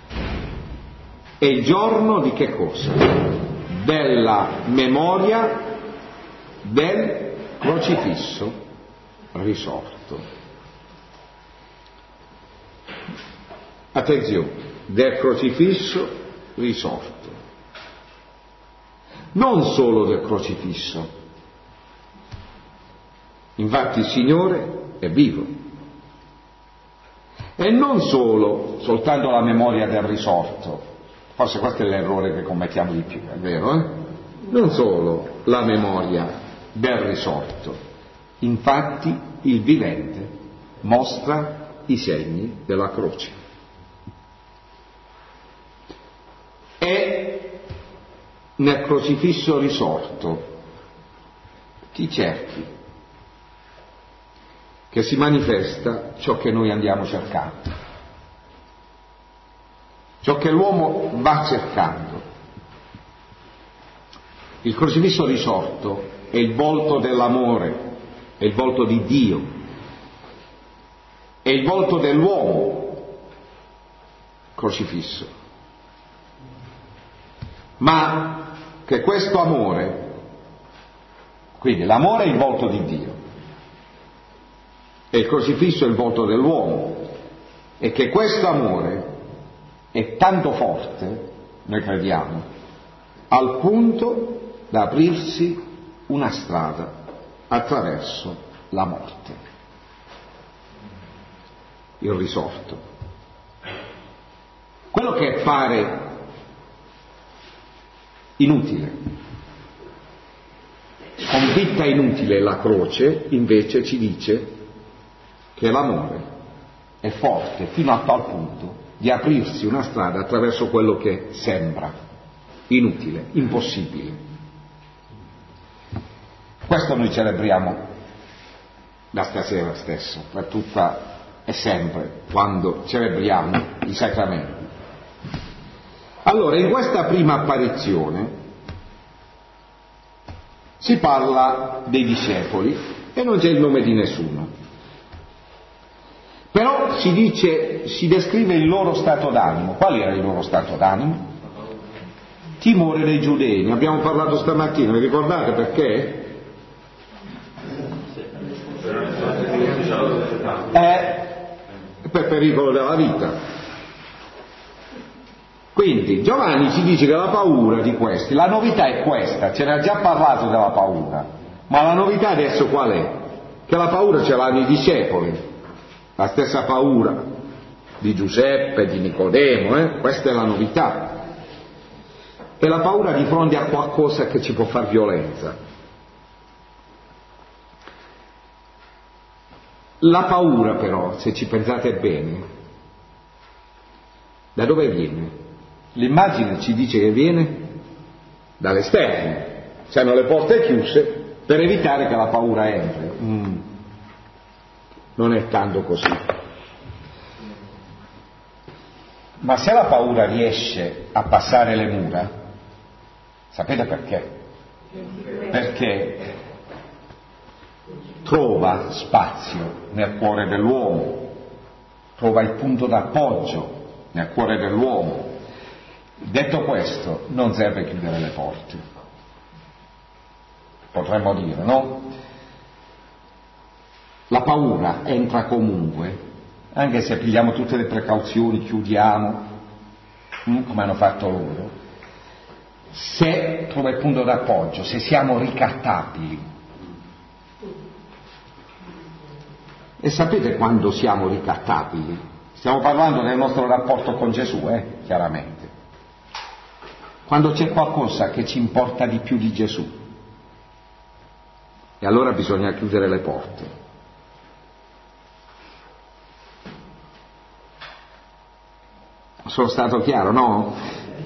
È il giorno di che cosa? Della memoria del crocifisso risorto. Attenzione, del crocifisso risorto. Non solo del crocifisso. Infatti il Signore è vivo. E non solo, soltanto la memoria del risorto, forse questo è l'errore che commettiamo di più, è vero, eh? Non solo la memoria del risorto, infatti il vivente mostra i segni della croce. E nel crocifisso risorto, chi cerchi? Che si manifesta ciò che noi andiamo cercando, ciò che l'uomo va cercando. Il crocifisso risorto è il volto dell'amore, è il volto di Dio, è il volto dell'uomo crocifisso. Ma che questo amore, quindi l'amore è il volto di Dio e il crocifisso è il volto dell'uomo, e che questo amore è tanto forte, noi crediamo, al punto da aprirsi una strada attraverso la morte, il risorto. Quello che pare inutile, convitta inutile la croce, invece ci dice che l'amore è forte fino a tal punto di aprirsi una strada attraverso quello che sembra inutile, impossibile. Questo noi celebriamo da stasera stesso, per tutta e sempre, quando celebriamo i sacramenti. Allora, in questa prima apparizione si parla dei discepoli e non c'è il nome di nessuno. Però si dice, si descrive il loro stato d'animo. Qual era il loro stato d'animo? Timore dei giudei. Ne abbiamo parlato stamattina, vi ricordate perché? È per pericolo della vita. Quindi Giovanni ci dice che la paura di questi, la novità è questa, ce ne ha già parlato della paura, ma la novità adesso qual è? Che la paura ce l'hanno i discepoli, la stessa paura di Giuseppe, di Nicodemo, eh? Questa è la novità. È la paura di fronte a qualcosa che ci può far violenza. La paura però, se ci pensate bene, da dove viene? L'immagine ci dice che viene dall'esterno, c'hanno le porte chiuse per evitare che la paura entri. Mm. Non è tanto così. Ma se la paura riesce a passare le mura, sapete perché? Perché trova spazio nel cuore dell'uomo, trova il punto d'appoggio nel cuore dell'uomo. Detto questo, non serve chiudere le porte, potremmo dire, no? La paura entra comunque, anche se pigliamo tutte le precauzioni, chiudiamo, come hanno fatto loro, se trova il punto d'appoggio, se siamo ricattabili. E sapete quando siamo ricattabili? Stiamo parlando del nostro rapporto con Gesù, eh, chiaramente. Quando c'è qualcosa che ci importa di più di Gesù. E allora bisogna chiudere le porte. Sono stato chiaro, no?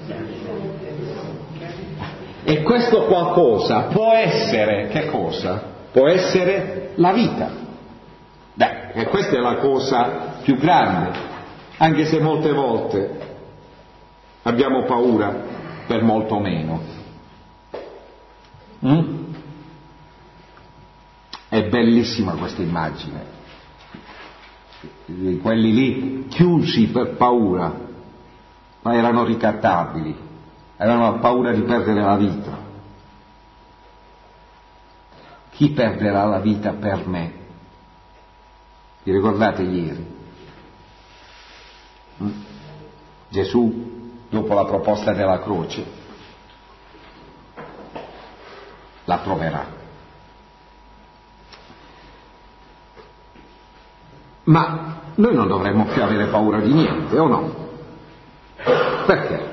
E questo qualcosa può essere, che cosa? Può essere la vita. Beh, e questa è la cosa più grande, anche se molte volte abbiamo paura per molto meno. Mm? È bellissima questa immagine, quelli lì chiusi per paura, ma erano ricattabili, avevano paura di perdere la vita. Chi perderà la vita per me? Vi ricordate ieri? Mm? Gesù, dopo la proposta della croce, la proverà. Ma noi non dovremmo più avere paura di niente, o no? Perché?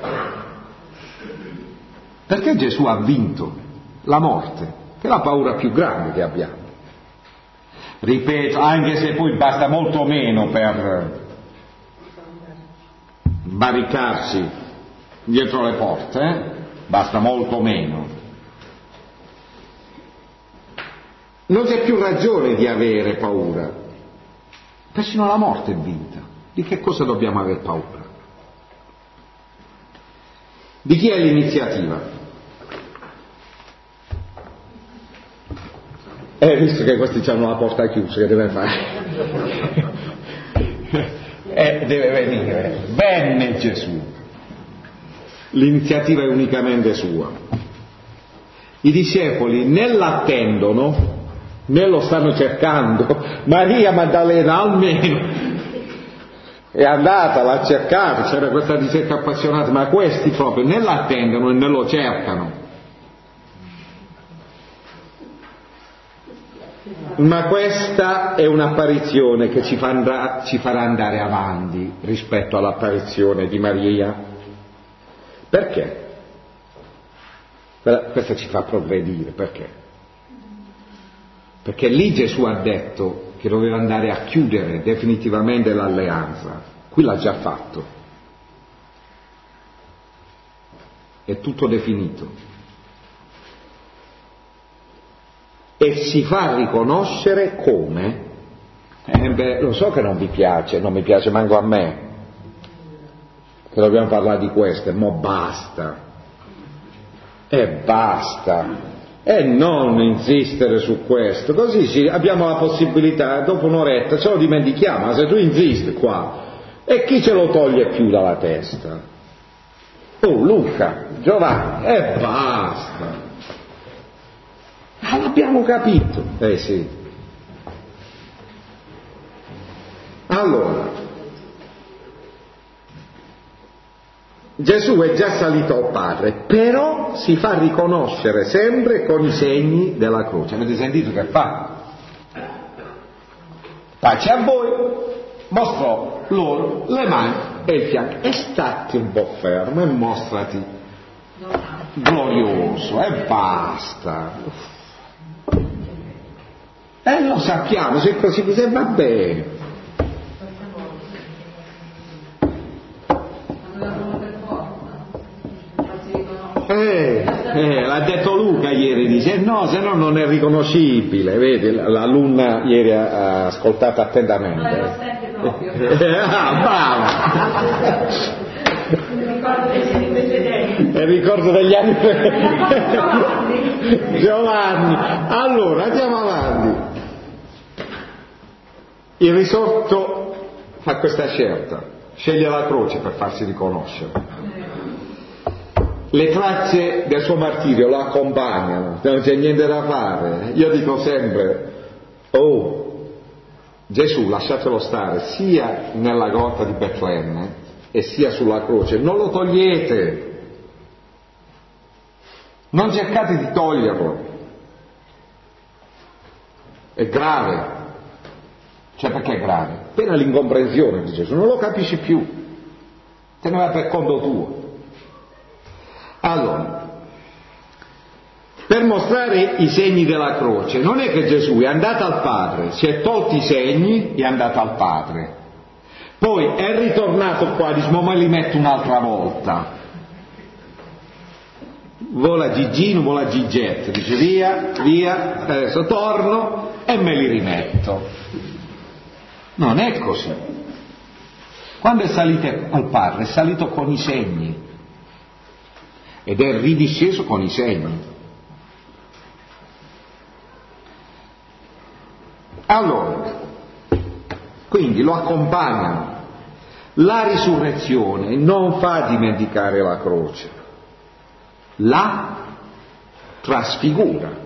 Perché Gesù ha vinto la morte, che è la paura più grande che abbiamo. Ripeto, anche se poi basta molto meno per barricarsi dietro le porte, eh? basta molto meno. Non c'è più ragione di avere paura, persino la morte è vinta. Di che cosa dobbiamo avere paura? Di chi è l'iniziativa? Eh, visto che questi hanno la porta chiusa, che deve fare? eh, deve venire. Venne Gesù. L'iniziativa è unicamente sua. I discepoli né l'attendono né lo stanno cercando. Maria Maddalena almeno è andata, l'ha cercato, c'era questa ricerca appassionata, ma questi proprio né l'attendono né lo cercano. Ma questa è un'apparizione che ci, fa andra, ci farà andare avanti rispetto all'apparizione di Maria. Perché? Questo ci fa progredire, perché? Perché lì Gesù ha detto che doveva andare a chiudere definitivamente l'alleanza. Qui l'ha già fatto. È tutto definito. E si fa riconoscere come? Eh beh, lo so che non vi piace, non mi piace manco a me, che dobbiamo parlare di questo, mo basta. E basta. E non insistere su questo, così ci, abbiamo la possibilità, dopo un'oretta ce lo dimentichiamo, ma se tu insisti qua, e chi ce lo toglie più dalla testa? Oh, Luca, Giovanni, e basta. Ah, l'abbiamo capito. Eh sì. Allora, Gesù è già salito al Padre, però si fa riconoscere sempre con i segni della croce. Avete sentito che fa? Pace a voi, mostrò loro le mani e il fianco. E stati un po' fermo e mostrati glorioso e basta. E lo sappiamo, se così mi sembra bene. Eh, eh, l'ha detto Luca ieri, dice no, se no non è riconoscibile, vedi, l'alunna ieri ha ascoltato attentamente. Eh, ah, brava! È il ricordo degli anni Giovanni. Allora, andiamo avanti. Il risorto fa questa scelta, sceglie la croce per farsi riconoscere. Le tracce del suo martirio lo accompagnano, non c'è niente da fare. Io dico sempre, oh, Gesù lasciatelo stare sia nella grotta di Betlemme e sia sulla croce, non lo togliete, non cercate di toglierlo, è grave. Cioè, perché è grave? Appena l'incomprensione di Gesù, non lo capisci più, te ne va per conto tuo. Allora, per mostrare i segni della croce, non è che Gesù è andato al Padre, si è tolti i segni e è andato al Padre, poi è ritornato qua, dice ma li metto un'altra volta, vola Gigino, vola Gigetto, dice via, via, adesso torno e me li rimetto. Non è così. Quando è salito al Padre è salito con i segni ed è ridisceso con i segni. Allora, quindi lo accompagnano. La risurrezione non fa dimenticare la croce, la trasfigura.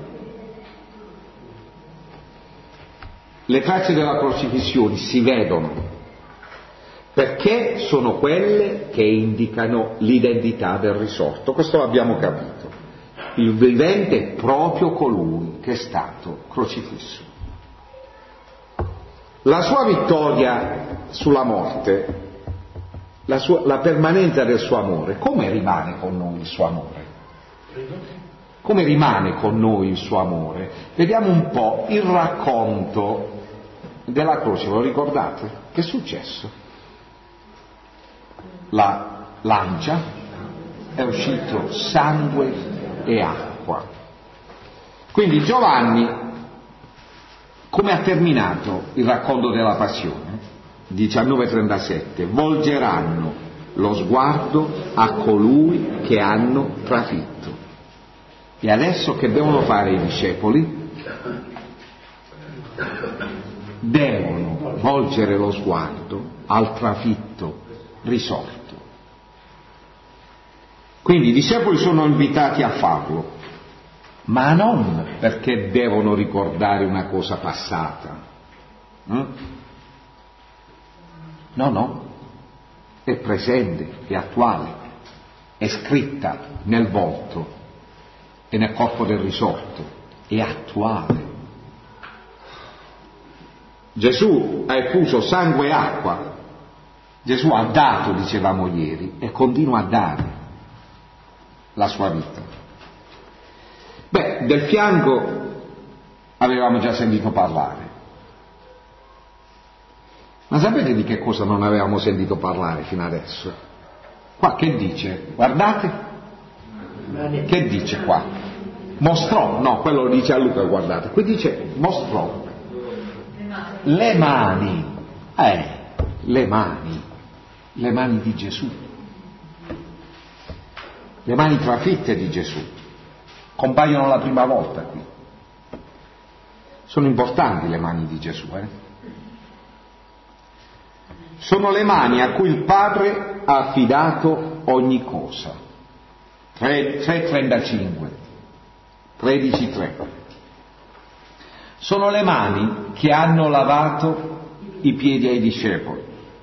Le tracce della crocifissione si vedono perché sono quelle che indicano l'identità del risorto. Questo l'abbiamo capito. Il vivente è proprio colui che è stato crocifisso. La sua vittoria sulla morte, la, sua, la permanenza del suo amore, come rimane con noi il suo amore? Come rimane con noi il suo amore? Vediamo un po' il racconto della croce, ve lo ricordate? Che è successo? La lancia è uscito sangue e acqua. Quindi Giovanni, come ha terminato il racconto della passione? diciannove trentasette, volgeranno lo sguardo a colui che hanno trafitto. E adesso che devono fare i discepoli? Devono volgere lo sguardo al trafitto risorto. Quindi i discepoli sono invitati a farlo, ma non perché devono ricordare una cosa passata. Mm? No, no, è presente, è attuale, è scritta nel volto e nel corpo del risorto, è attuale. Gesù ha effuso sangue e acqua, Gesù ha dato, dicevamo ieri, e continua a dare la sua vita. Beh, del fianco avevamo già sentito parlare. Ma sapete di che cosa non avevamo sentito parlare fino adesso? Qua che dice? Guardate. Che dice qua? Mostrò, no, quello lo dice a Luca, guardate. Qui dice mostrò. Le mani. Eh, le mani. Le mani di Gesù. Le mani trafitte di Gesù. Compaiono la prima volta qui. Sono importanti le mani di Gesù, eh? Sono le mani a cui il Padre ha affidato ogni cosa. tre trentacinque, tredici tre. Sono le mani che hanno lavato i piedi ai discepoli.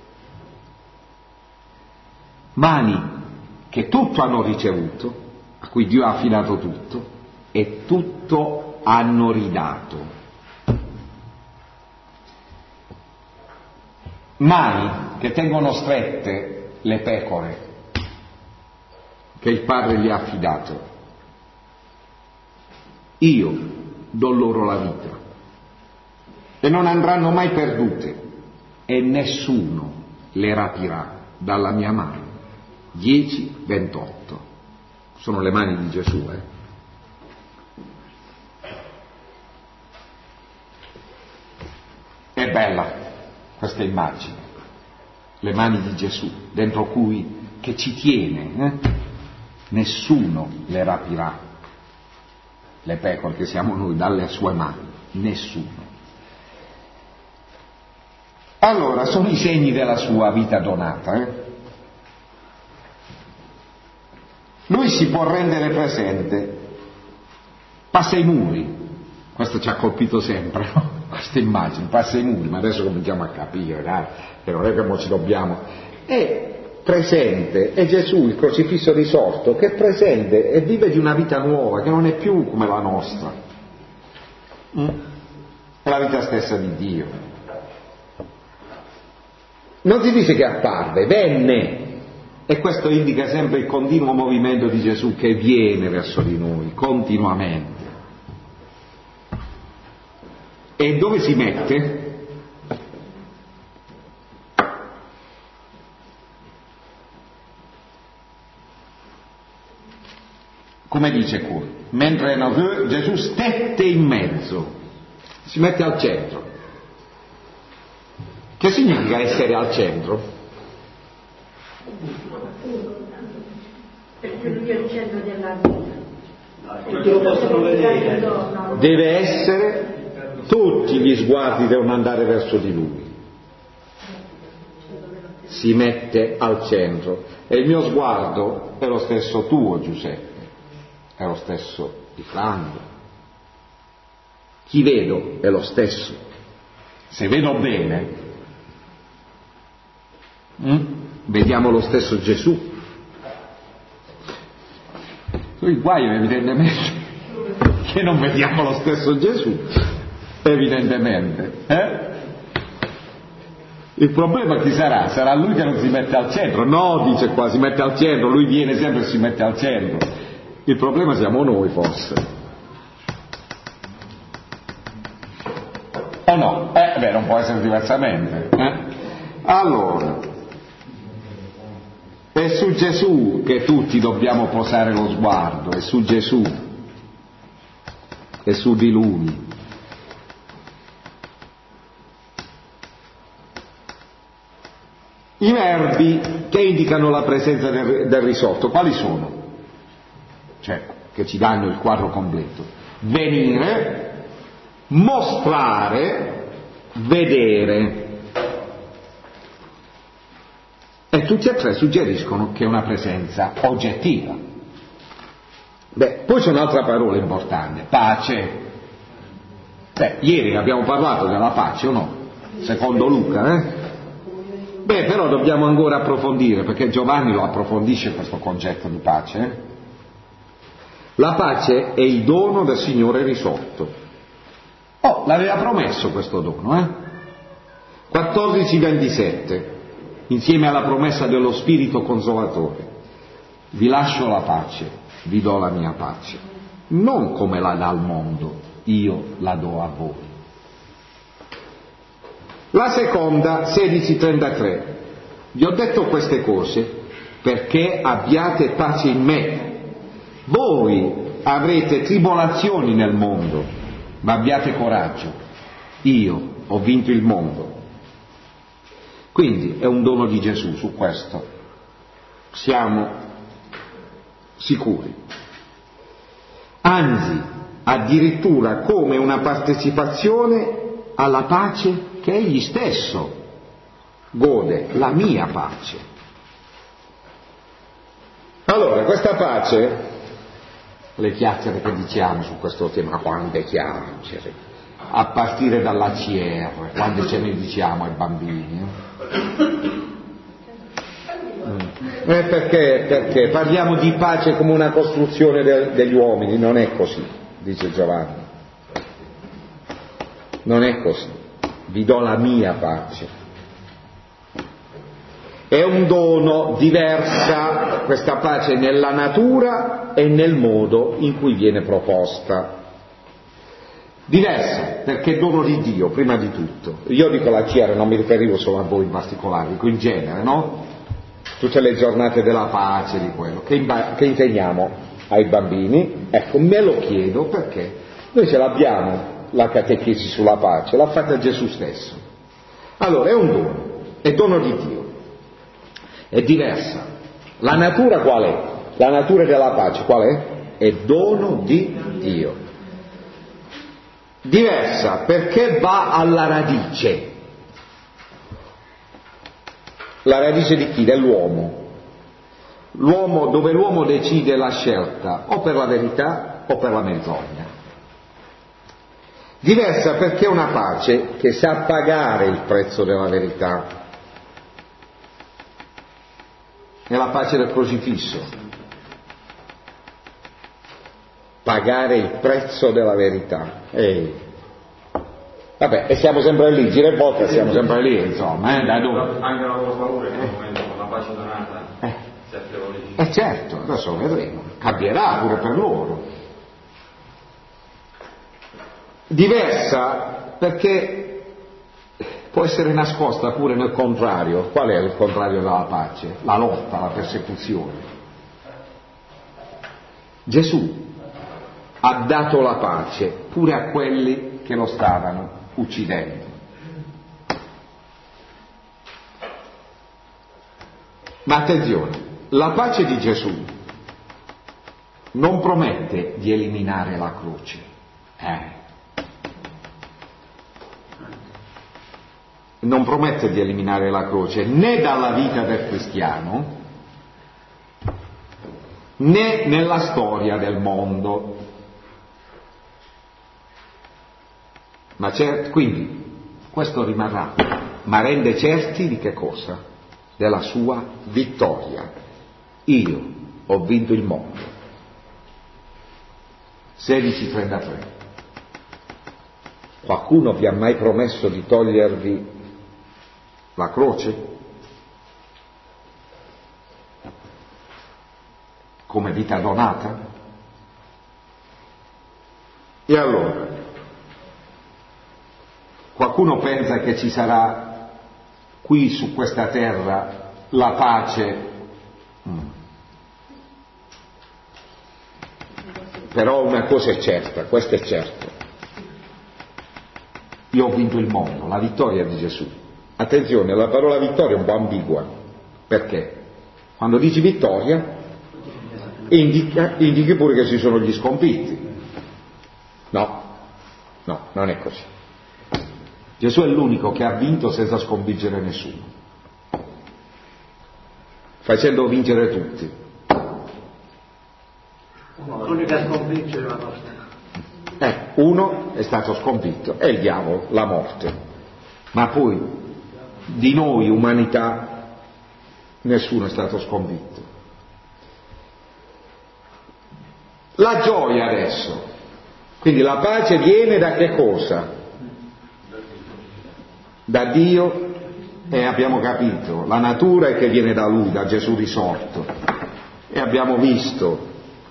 Mani che tutto hanno ricevuto, a cui Dio ha affidato tutto, e tutto hanno ridato. Mani che tengono strette le pecore che il Padre gli ha affidato. Io do loro la vita e non andranno mai perdute e nessuno le rapirà dalla mia mano. dieci ventotto. Sono le mani di Gesù, eh? È bella questa immagine, le mani di Gesù, dentro cui, che ci tiene, eh? Nessuno le rapirà, le pecore che siamo noi, dalle sue mani, nessuno. Allora, sono i segni della sua vita donata, eh? Lui si può rendere presente, passa i muri, questo ci ha colpito sempre, no? Questa immagine, passa i muri, ma adesso cominciamo a capire, dai, che non è che non ci dobbiamo. È presente, è Gesù, il crocifisso risorto, che è presente e vive di una vita nuova, che non è più come la nostra. Mm? È la vita stessa di Dio. Non si dice che apparve, venne. E questo indica sempre il continuo movimento di Gesù che viene verso di noi, continuamente. E dove si mette? Come dice qui, mentre Gesù stette in mezzo, si mette al centro. Che significa essere al centro? Perché lui è il centro della vita. Tutti lo possono vedere. Deve essere, tutti gli sguardi devono andare verso di lui. Si mette al centro. E il mio sguardo è lo stesso tuo, Giuseppe, è lo stesso di Franco. Chi vedo è lo stesso. Se vedo bene, hm? vediamo lo stesso Gesù. Il guaio è evidentemente che non vediamo lo stesso Gesù, evidentemente. Eh? Il problema chi sarà? Sarà lui che non si mette al centro. No, dice qua, si mette al centro, lui viene sempre e si mette al centro. Il problema siamo noi, forse. O no? Eh, beh, non può essere diversamente. Eh? Allora, e su Gesù che tutti dobbiamo posare lo sguardo, è su Gesù, è su di Lui. I verbi che indicano la presenza del, del risotto, quali sono? Cioè, che ci danno il quadro completo. Venire, mostrare, vedere. E tutti e tre suggeriscono che è una presenza oggettiva. Beh, poi c'è un'altra parola importante, pace. Beh, ieri abbiamo parlato della pace o no? Secondo Luca, eh? Beh, però dobbiamo ancora approfondire, perché Giovanni lo approfondisce questo concetto di pace. Eh? La pace è il dono del Signore risorto. Oh, l'aveva promesso questo dono, eh? quattordici ventisette, insieme alla promessa dello Spirito Consolatore. Vi lascio la pace, vi do la mia pace. Non come la dà il mondo, io la do a voi. La seconda, sedici trentatré. Vi ho detto queste cose perché abbiate pace in me. Voi avrete tribolazioni nel mondo, ma abbiate coraggio. Io ho vinto il mondo. Quindi è un dono di Gesù, su questo siamo sicuri. Anzi, addirittura come una partecipazione alla pace che egli stesso gode, la mia pace. Allora, questa pace, le chiacchiere che diciamo su questo tema, quante chiacchiere, a partire dalla C R, quando ce ne diciamo ai bambini. Eh, perché, perché parliamo di pace come una costruzione de, degli uomini, non è così, dice Giovanni. Non è così. Vi do la mia pace. È un dono, diversa questa pace nella natura e nel modo in cui viene proposta. Diversa, perché è dono di Dio, prima di tutto. Io dico la C R, non mi riferivo solo a voi in particolare, dico in genere, no? Tutte le giornate della pace, di quello, che, imba- che insegniamo ai bambini, ecco, me lo chiedo perché noi ce l'abbiamo, la catechesi sulla pace, l'ha fatta Gesù stesso. Allora, è un dono, è dono di Dio. È diversa. La natura qual è? La natura della pace qual è? È dono di Dio. Diversa perché va alla radice. La radice di chi? Dell'uomo. L'uomo, dove l'uomo decide la scelta o per la verità o per la menzogna. Diversa perché è una pace che sa pagare il prezzo della verità. È la pace del crocifisso. Pagare il prezzo della verità. Ehi. Vabbè, e siamo sempre lì, gira e volta siamo sempre lì, insomma, eh, da dove? Anche la loro paura in quel momento, con la pace donata, Eh, si affievolisce. eh certo, adesso lo vedremo, cambierà pure per loro. Diversa perché può essere nascosta pure nel contrario. Qual è il contrario della pace? La lotta, la persecuzione. Gesù ha dato la pace pure a quelli che lo stavano uccidendo. Ma attenzione, la pace di Gesù non promette di eliminare la croce. Eh. Non promette di eliminare la croce né dalla vita del cristiano né nella storia del mondo. Ma cer- quindi questo rimarrà, ma rende certi di che cosa? Della sua vittoria. Io ho vinto il mondo. sedici trentatré. Qualcuno vi ha mai promesso di togliervi la croce? Come vita donata? E allora? Qualcuno pensa che ci sarà qui su questa terra la pace Mm. Però una cosa è certa, questo è certo. Io ho vinto il mondo, la vittoria di Gesù. Attenzione, la parola vittoria è un po' ambigua. Perché? Quando dici vittoria, indica, indichi pure che ci sono gli sconfitti. No, no, non è così. Gesù è l'unico che ha vinto senza sconfiggere nessuno, facendo vincere tutti. L'unica sconfiggere la nostra. Eh, uno è stato sconfitto, è il diavolo, la morte. Ma poi di noi, umanità, nessuno è stato sconfitto. La gioia adesso. Quindi la pace viene da che cosa? Da Dio, e abbiamo capito, la natura è che viene da Lui, da Gesù risorto. E abbiamo visto,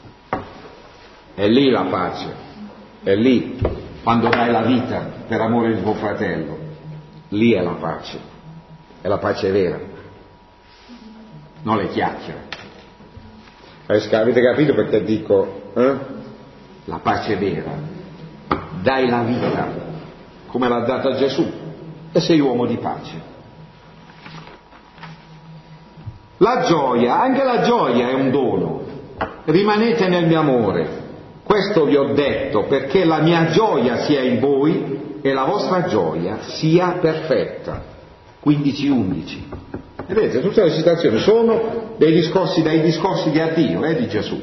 è lì la pace. È lì, quando dai la vita per amore di tuo fratello, lì è la pace, è la pace vera, non le chiacchiere. Avete capito perché dico, eh? La pace vera, dai la vita, come l'ha data Gesù, e sei uomo di pace. La gioia, anche la gioia è un dono, rimanete nel mio amore. Questo vi ho detto perché la mia gioia sia in voi e la vostra gioia sia perfetta. quindici undici. Vedete, tutte le citazioni sono dei discorsi, dai discorsi di addio, eh, di Gesù.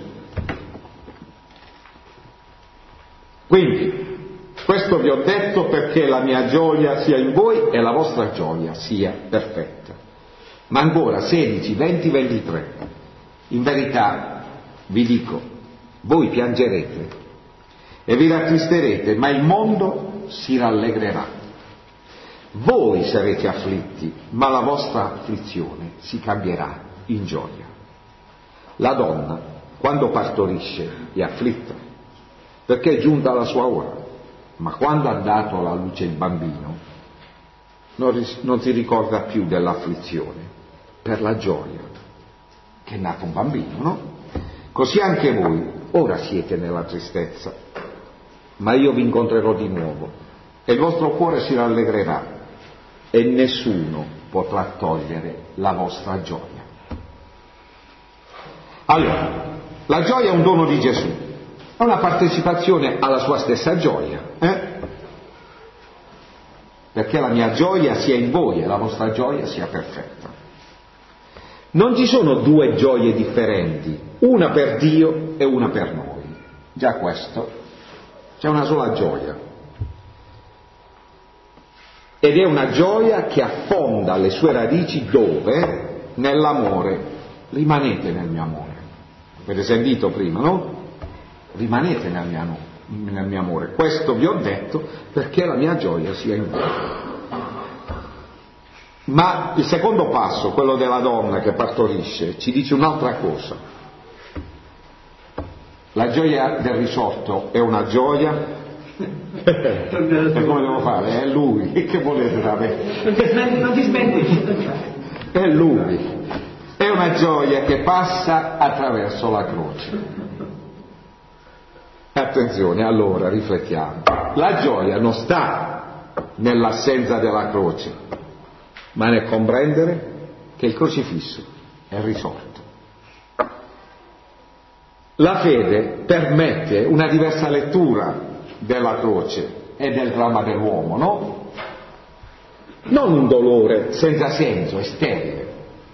Quindi, questo vi ho detto perché la mia gioia sia in voi e la vostra gioia sia perfetta. Ma ancora, sedici, venti, ventitré. In verità, vi dico, voi piangerete e vi rattristerete, ma il mondo si rallegrerà. Voi sarete afflitti, ma la vostra afflizione si cambierà in gioia. La donna, quando partorisce, è afflitta, perché è giunta la sua ora, ma quando ha dato alla luce il bambino, non, ris- non si ricorda più dell'afflizione, per la gioia che è nato un bambino, no? Così anche voi, ora siete nella tristezza, ma io vi incontrerò di nuovo e il vostro cuore si rallegrerà e nessuno potrà togliere la vostra gioia. Allora, la gioia è un dono di Gesù, è una partecipazione alla sua stessa gioia, eh? Perché la mia gioia sia in voi e la vostra gioia sia perfetta. Non ci sono due gioie differenti, una per Dio e una per noi. Già questo, c'è una sola gioia. Ed è una gioia che affonda le sue radici dove? Nell'amore. Rimanete nel mio amore. Avete sentito prima, no? Rimanete nel mio, nel mio amore. Questo vi ho detto perché la mia gioia sia in voi. Ma il secondo passo, quello della donna che partorisce, ci dice un'altra cosa. La gioia del risorto è una gioia. E come devo fare? È lui. Che volete da me? Non ti smetti. È lui. È una gioia che passa attraverso la croce. Attenzione, allora riflettiamo. La gioia non sta nell'assenza della croce, ma nel comprendere che il crocifisso è risorto. La fede permette una diversa lettura della croce e del dramma dell'uomo, no? Non un dolore senza senso e sterile,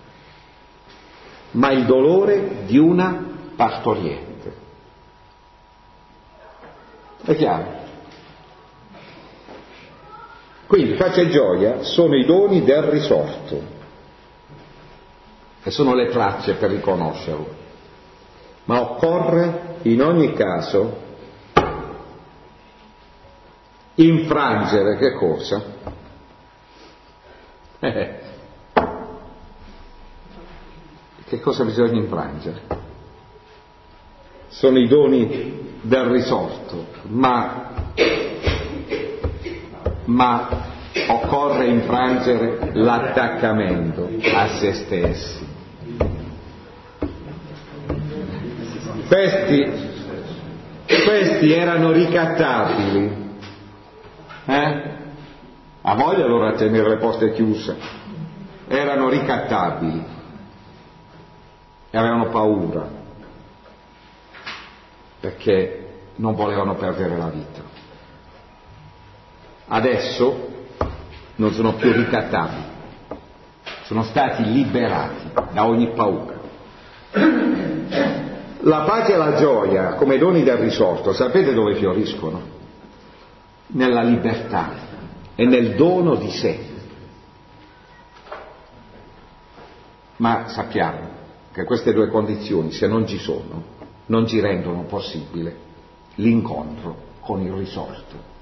ma il dolore di una partoriente. È chiaro? Quindi pace e gioia sono i doni del risorto e sono le tracce per riconoscerlo, ma occorre in ogni caso infrangere che cosa? Eh, che cosa bisogna infrangere? Sono i doni del risorto, ma, ma occorre infrangere l'attaccamento a se stessi. Questi, questi erano ricattabili, eh? Ha voglia allora a tenere le porte chiuse, erano ricattabili e avevano paura perché non volevano perdere la vita. Adesso non sono più ricattabili, sono stati liberati da ogni paura. La pace e la gioia come doni del risorto, sapete dove fioriscono? Nella libertà e nel dono di sé. Ma sappiamo che queste due condizioni, se non ci sono, non ci rendono possibile l'incontro con il risorto.